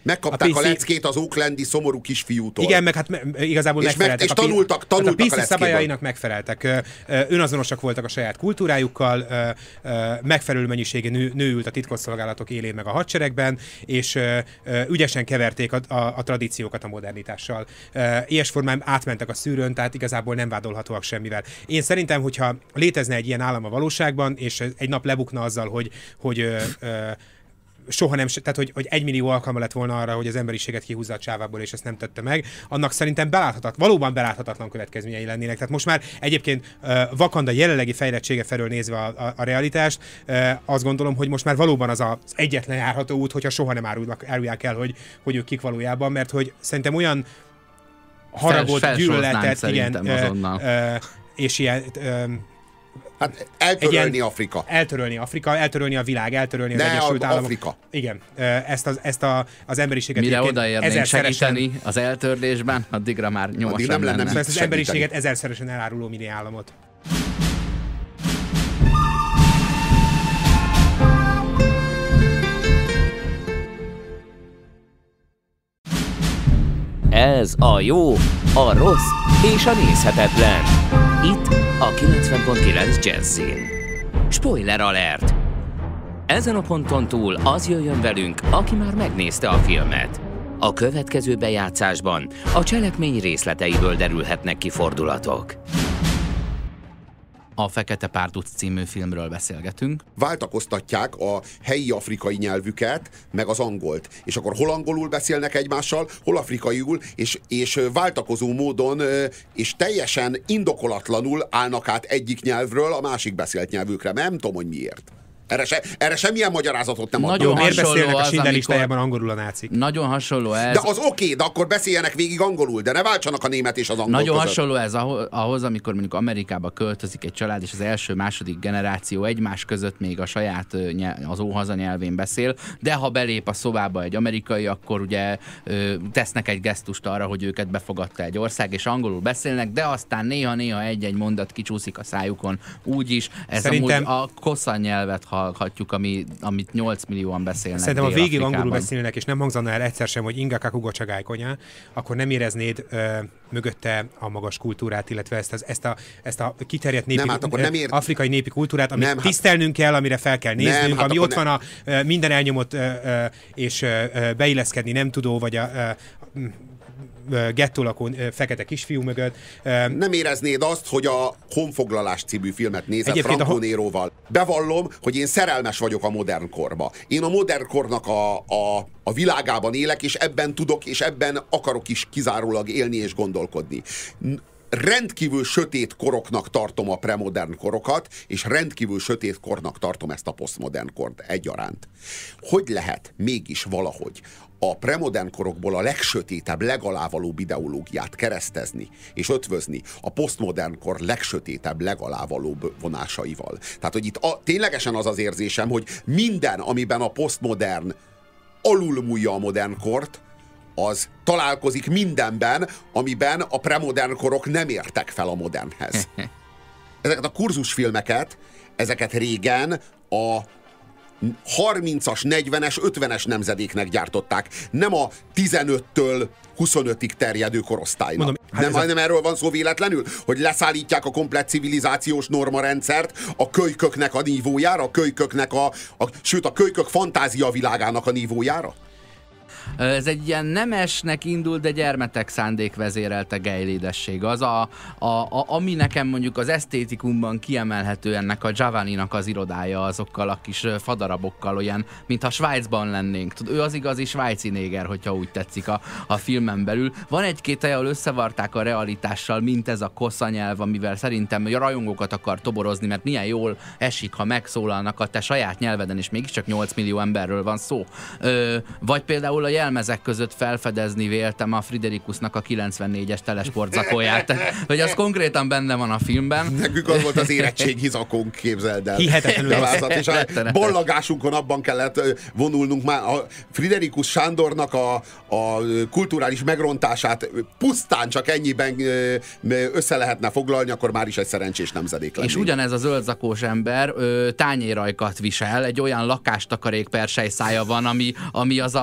Megkapták a, a, a leckét az oaklandi szomorú kisfiútól. Igen, meg hát igazából és megfeleltek. Meg, és tanultak, tanultak hát a pé cé a szabályainak megfeleltek. Önazonosak voltak a saját kultúrájukkal, megfelelő mennyiségű nő, nő ült a titkosszolgálatok élén meg a hadseregben, és ügyesen keverték a, a, a tradíciókat a modernitással. Ilyes formán átmentek a szűrőn, tehát igazából nem vádolhatóak semmivel. Én szerintem, hogyha létezne egy ilyen állam a valóságban, és egy nap lebukna azzal, hogy, hogy ö, ö, soha nem, tehát hogy, hogy egymillió alkalma lett volna arra, hogy az emberiséget kihúzza a csávából, és ezt nem tette meg, annak szerintem beláthatatlan, valóban beláthatatlan következményei lennének. Tehát most már egyébként uh, Wakanda jelenlegi fejlettsége felől nézve a, a, a realitást, uh, azt gondolom, hogy most már valóban az az egyetlen járható út, hogyha soha nem árulnak, árulják el, hogy, hogy ők kik valójában, mert hogy szerintem olyan haragot, gyűlöletet, igen, uh, uh, és ilyen uh, hát eltörölni Afrika. Eltörölni Afrika, eltörölni a világ, eltörölni az ne Egyesült Államok. Afrika. Igen, ezt az, ezt a, az emberiséget... Mire odaérnénk segíteni az eltörlésben, addigra már nyoma sem nem lenne. Szóval ezt az emberiséget ezerszeresen eláruló mini államot. Ez a jó, a rossz és a nézhetetlen. Itt a kilencven pont kilenc Jazzin. Spoiler alert! Ezen a ponton túl az jöjjön velünk, aki már megnézte a filmet. A következő bejátszásban a cselekmény részleteiből derülhetnek ki fordulatok. A Fekete Párduc című filmről beszélgetünk. Váltakoztatják a helyi afrikai nyelvüket, meg az angolt. És akkor hol angolul beszélnek egymással, hol afrikaiul, és, és váltakozó módon, és teljesen indokolatlanul állnak át egyik nyelvről a másik beszélt nyelvükre. Nem tudom, hogy miért. Erre, se, erre semmilyen magyarázatot nem adnak. Miért beszélnek a Schindler listájában angolul a nácik? Nagyon hasonló ez. De az oké, de akkor beszéljenek végig angolul, de ne váltsanak a német és az angol Nagyon között. hasonló ez ahhoz, amikor mondjuk Amerikába költözik egy család, és az első-második generáció egymás között még a saját az óhaza nyelvén beszél, de ha belép a szobába egy amerikai, akkor ugye tesznek egy gesztust arra, hogy őket befogadta egy ország, és angolul beszélnek, de aztán néha-néha egy-egy mondat kicsúszik a szájukon. Úgyis ez Szerintem... amúgy a koszan nyelvet hallhatjuk, ami, amit nyolc millióan beszélnek. Szerintem, ha végig angolul beszélnek, és nem hangzana el egyszer sem, hogy Inga Kakugo Csagálykonya, akkor nem éreznéd ö, mögötte a magas kultúrát, illetve ezt, az, ezt, a, ezt a kiterjedt népi, nem, hát akkor nem ér... afrikai népi kultúrát, amit nem, hát... tisztelnünk kell, amire fel kell néznünk, nem, hát ami ott ne... van a ö, minden elnyomott ö, ö, és ö, beilleszkedni nem tudó, vagy a ö, gettó lakó fekete kisfiú mögött. Nem éreznéd azt, hogy a Honfoglalás című filmet nézed Franco Néróval. Bevallom, hogy én szerelmes vagyok a modern korba. Én a modern kornak a, a, a világában élek, és ebben tudok, és ebben akarok is kizárólag élni és gondolkodni. Rendkívül sötét koroknak tartom a premodern korokat, és rendkívül sötét kornak tartom ezt a posztmodern kort egyaránt. Hogy lehet mégis valahogy a premodern korokból a legsötétebb, legalávalóbb ideológiát keresztezni és ötvözni a posztmodern kor legsötétebb, legalávalóbb vonásaival? Tehát, hogy itt a, ténylegesen az az érzésem, hogy minden, amiben a posztmodern alulmúlja a modern kort, az találkozik mindenben, amiben a premodern korok nem értek fel a modernhez. Ezeket a kurzusfilmeket, ezeket régen a harmincas, negyvenes, ötvenes nemzedéknek gyártották. Nem a tizenöttől huszonötig terjedő korosztálynak. Mondom, hát nem, a... nem erről van szó véletlenül, hogy leszállítják a komplett civilizációs normarendszert a kölyköknek a nívójára, a kölyköknek a, a sőt a kölykök fantázia világának a nívójára? Ez egy ilyen nemesnek indult, de gyermetek szándék vezérelte gejlédesség. Az, a, a, a, ami nekem mondjuk az esztétikumban kiemelhető ennek a Giovanninak az irodája azokkal a kis fadarabokkal, olyan, mintha Svájcban lennénk. Tud, ő az igazi svájci néger, hogyha úgy tetszik a, a filmen belül. Van egy-két hely, ahol összevarták a realitással, mint ez a kosza nyelv, amivel szerintem a rajongókat akar toborozni, mert milyen jól esik, ha megszólalnak a te saját nyelveden, és mégiscsak nyolc millió emberről van szó. Ö, vagy például a jelmezek között felfedezni véltem a Friderikusnak a kilencvennégyes telesportzakóját. Hogy az konkrétan benne van a filmben. Nekünk az volt az érettségi zakónk, képzeld el. Hihetetlenül. És a ballagásunkon abban kellett vonulnunk már. A Friderikus Sándornak a, a kulturális megrontását pusztán csak ennyiben össze lehetne foglalni, akkor már is egy szerencsés nemzedék lennénk. És ugyanez a zöldzakós ember tányérajkat visel, egy olyan lakástakarék persejszája van, ami, ami az a, az a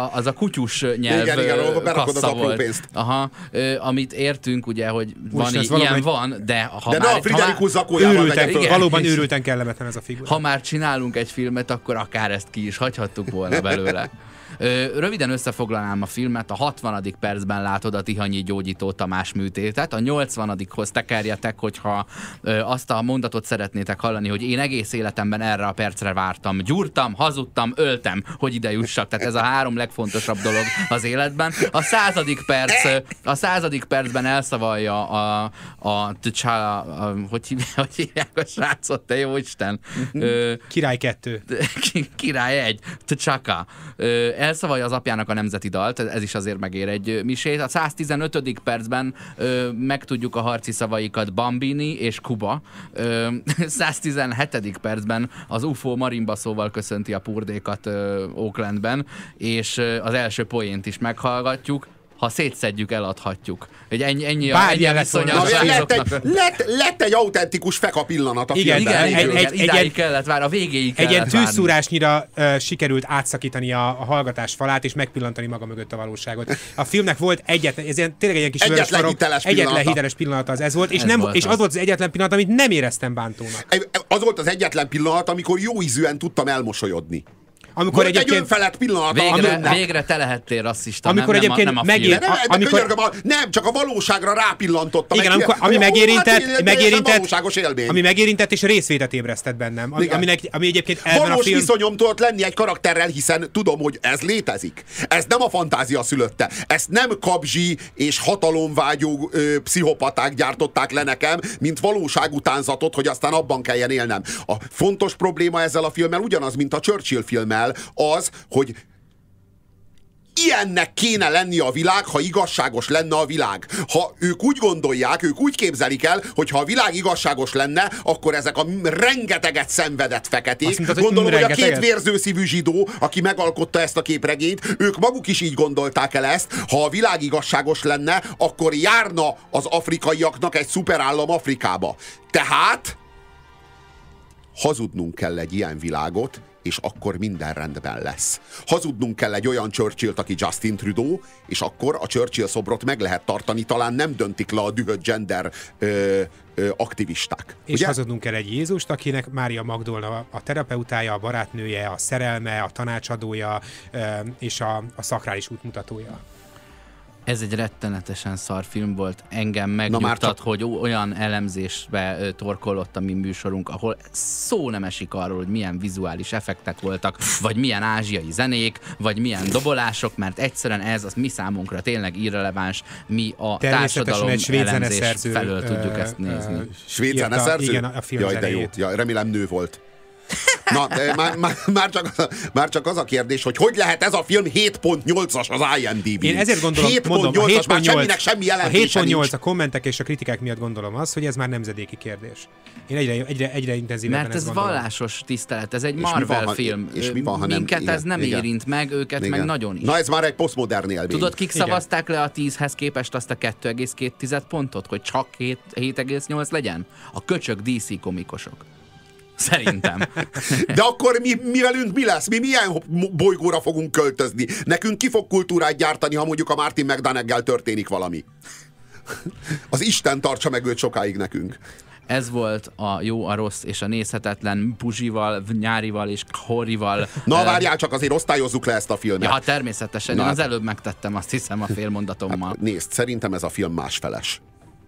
kutyus nyelv igen, igen, kassa volt. Pénzt. Aha, ö, amit értünk, ugye, hogy van Most í- ilyen van, de ha de már... ne a Friderikus zakójával őrülten, föl. valóban őrülten kellemetlen ez a figura. Ha már csinálunk egy filmet, akkor akár ezt ki is hagyhattuk volna belőle. Ö, röviden összefoglalnám a filmet, a hatvanadik percben látod a Tihanyi Gyógyító Tamás műtétet, a nyolcvanadikhoz tekerjetek, hogyha ö, azt a mondatot szeretnétek hallani, hogy én egész életemben erre a percre vártam. Gyúrtam, hazudtam, öltem, hogy ide jussak. Tehát ez a három legfontosabb dolog az életben. A századik perc, a századik percben elszavalja a, a, a, a hogy hívják, hogy hívják a srácot, te jó Isten. Ö, Király kettő. Király egy, T'Chaka. Elszavalja az apjának a nemzeti dalt, ez is azért megér egy misét. A száztizenötödik percben ö, megtudjuk a harci szavaikat Bambini és Kuba. Ö, száztizenhetedik percben az u f o marimbaszóval köszönti a purdékat ö, Oaklandben, és ö, az első poént is meghallgatjuk. Ha szétszedjük, eladhatjuk. Egy ennyi, ennyi, a, ennyi a viszony a lett, egy, lett, lett egy autentikus feka pillanat a igen, filmben. Igen, igen, egy, igen, egy, idáig egy, kellett várni, a végéig kellett Egy ilyen várni. tűzszúrásnyira uh, sikerült átszakítani a, a hallgatás falát, és megpillantani maga mögött a valóságot. A filmnek volt egyetlen, ez ilyen, tényleg egy ilyen kis egyetlen vörös hiteles egyetlen pillanata. hiteles pillanata az ez volt, és, Ez nem, volt és az. az volt az egyetlen pillanat, amit nem éreztem bántónak. Az volt az egyetlen pillanat, amikor jó ízűen tudtam elmosolyodni. Amikor Volt egy egyébként önfelett pillanat. Végre, aminek- végre te lehettél rasszista, Amikor nem, egyébként nem a, nem a megér- film. De nem, de amikor- könyörgöm, a- nem, csak a valóságra rápillantottam. Igen, Egy- amikor, ami Ó, megérintett, hát, megérintett, valóságos élmény. ami megérintett és részvétet ébresztett bennem. Ami, Igen. aminek, ami egyébként ebben a Valós film... viszonyom tudott lenni egy karakterrel, hiszen tudom, hogy ez létezik. Ez nem a fantázia szülötte. Ezt nem kabzsi és hatalomvágyó ö, pszichopaták gyártották le nekem, mint valóságutánzatot, hogy aztán abban kelljen élnem. A fontos probléma ezzel a filmmel ugyanaz, mint a Churchill filmmel, az, hogy ilyennek kéne lenni a világ, ha igazságos lenne a világ. Ha ők úgy gondolják, ők úgy képzelik el, hogy ha a világ igazságos lenne, akkor ezek a rengeteget szenvedett feketék, Azt mondtad, hogy gondolom, hogy a két rengeteget? vérzőszívű zsidó, aki megalkotta ezt a képregényt, ők maguk is így gondolták el ezt, ha a világ igazságos lenne, akkor járna az afrikaiaknak egy szuperállam Afrikába. Tehát hazudnunk kell egy ilyen világot, és akkor minden rendben lesz. Hazudnunk kell egy olyan Churchillt, aki Justin Trudeau, és akkor a Churchill szobrot meg lehet tartani, talán nem döntik le a dühött gender ö, ö, aktivisták. És ugye? hazudnunk kell egy Jézust, akinek Mária Magdolna a terapeutája, a barátnője, a szerelme, a tanácsadója ö, és a, a szakrális útmutatója. Ez egy rettenetesen szar film volt. Engem megnyugtat, csak... hogy olyan elemzésbe ö, torkollott a mi műsorunk, ahol szó nem esik arról, hogy milyen vizuális effektek voltak, vagy milyen ázsiai zenék, vagy milyen dobolások, mert egyszerűen ez az mi számunkra tényleg irreleváns, mi a társadalom egy svéd elemzés zeneszerző, felől tudjuk ö, ezt nézni. ö, Svéd írta, zeneszerző? igen, a film Jaj, de jó. zenéjét. Ja, remélem nő volt. Na, de már, már, már, csak az a, már csak az a kérdés, hogy hogy lehet ez a film hét pont nyolcas az I M D B-n. Én ezért gondolom, hét pont mondom, a nyolcas, már hét pont nyolc semminek semmi a jelentése hét pont nyolc nincs. a kommentek és a kritikák miatt gondolom az, hogy ez már nemzedéki kérdés. Én egyre, egyre, egyre intenzívebben Mert ez ezt gondolom. vallásos tisztelet, ez egy mi Marvel van, ha- film. és mi van, ha nem- Minket igen, ez nem igen. érint meg, őket Igen. meg nagyon is. Na ez már egy posztmodern élmény. Tudod, kik Igen. szavazták le a tízhez képest azt a kettő egész két pontot, hogy csak hét egész nyolc legyen? A köcsög dé cé komikosok. Szerintem. De akkor mi, mi velünk mi lesz? Mi milyen bolygóra fogunk költözni? Nekünk ki fog kultúrát gyártani, ha mondjuk a Martin McDonaghel történik valami? Az Isten tartsa meg őt sokáig nekünk. Ez volt a jó, a rossz és a nézhetetlen Puzsival, Nyárival és Khorival. Na várjál csak, azért osztályozzuk le ezt a filmet. Ja, természetesen. Na, Én az hát- előbb megtettem, azt hiszem, a félmondatommal. Hát, nézd, szerintem ez a film másfeles.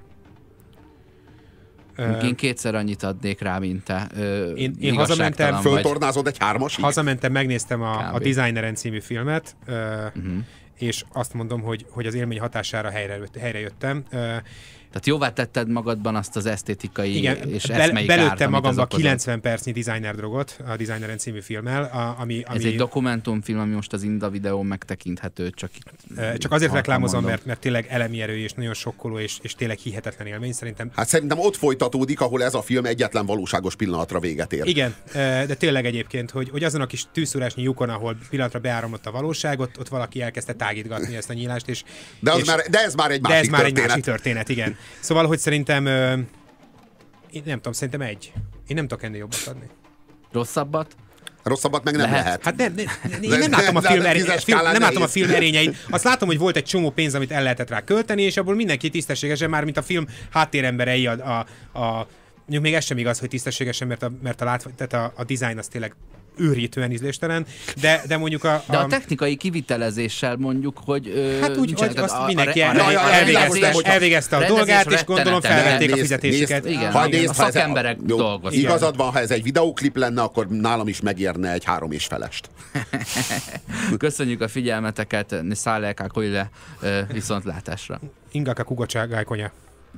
Én kétszer annyit adnék rá, mint te. Ö, Én- én igazságtalan hazamentem, vagy. Föltornázod egy hármasig? Hazamentem, megnéztem a, a Kb. Designeren című filmet, uh, Uh-huh. és azt mondom, hogy, hogy az élmény hatására helyre, helyre jöttem. Uh, Tehát jóvá tetted magadban azt az esztétikai igen, és bel, eszmei kárt, belőttem amit magamba ez okozott. kilencven percnyi designer drogot a Designeren című filmmel, a, ami, ami Ez egy dokumentumfilm, ami most az Inda videón megtekinthető, csak uh, csak azért ha- reklámozom, mondom. mert, mert tényleg elemi erő és nagyon sokkoló, és, és tényleg hihetetlen élmény szerintem. Hát szerintem ott folytatódik, ahol ez a film egyetlen valóságos pillanatra véget ér. Igen, uh, de tényleg egyébként, hogy, hogy azon a kis tűzszúrásnyi lyukon, ahol pillanatra beáramlott a valóság, ott, ott valaki elkezdte tágítgatni ezt a nyílást, és, De, az és már, de ez már egy de másik ez már történet. egy másik történet, igen. Szóval, hogy szerintem, uh, én nem tudom, szerintem egy. Én nem tudok ennél jobbat adni. Rosszabbat? Rosszabbat meg nem lehet. lehet. Hát nem, nem, én nem látom a film, erény, film, nem látom a film erényeit. Azt látom, hogy volt egy csomó pénz, amit el lehetett rá költeni, és abból mindenki tisztességesen, már mint a film háttéremberei a, a, a mondjuk még ez sem igaz, hogy tisztességesen, mert a, mert a, látva, tehát a, a design az tényleg őrítően ízléstelen, de, de mondjuk a, a... De a technikai kivitelezéssel mondjuk, hogy... Ö, hát úgy, hogy azt a, mindenki a, el, a, a, elvégezte, a, elvégezte a dolgát, és gondolom felvették a fizetésüket. Igen, ha igen, nézd, a szakemberek dolgoznak. Igazad van, ha ez egy videóklip lenne, akkor nálam is megérne egy három és felest. Köszönjük a figyelmeteket, Szállelká Koile viszontlátásra. Ingaka Kugocságájkonya.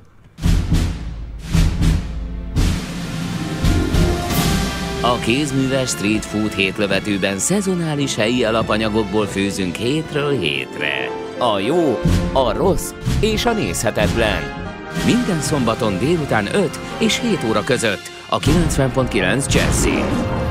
A kézműves street food hétlövetőben szezonális helyi alapanyagokból főzünk hétről hétre. A jó, a rossz és a nézhetetlen. Minden szombaton délután öt és hét óra között a kilencven pont kilenc Jazzin.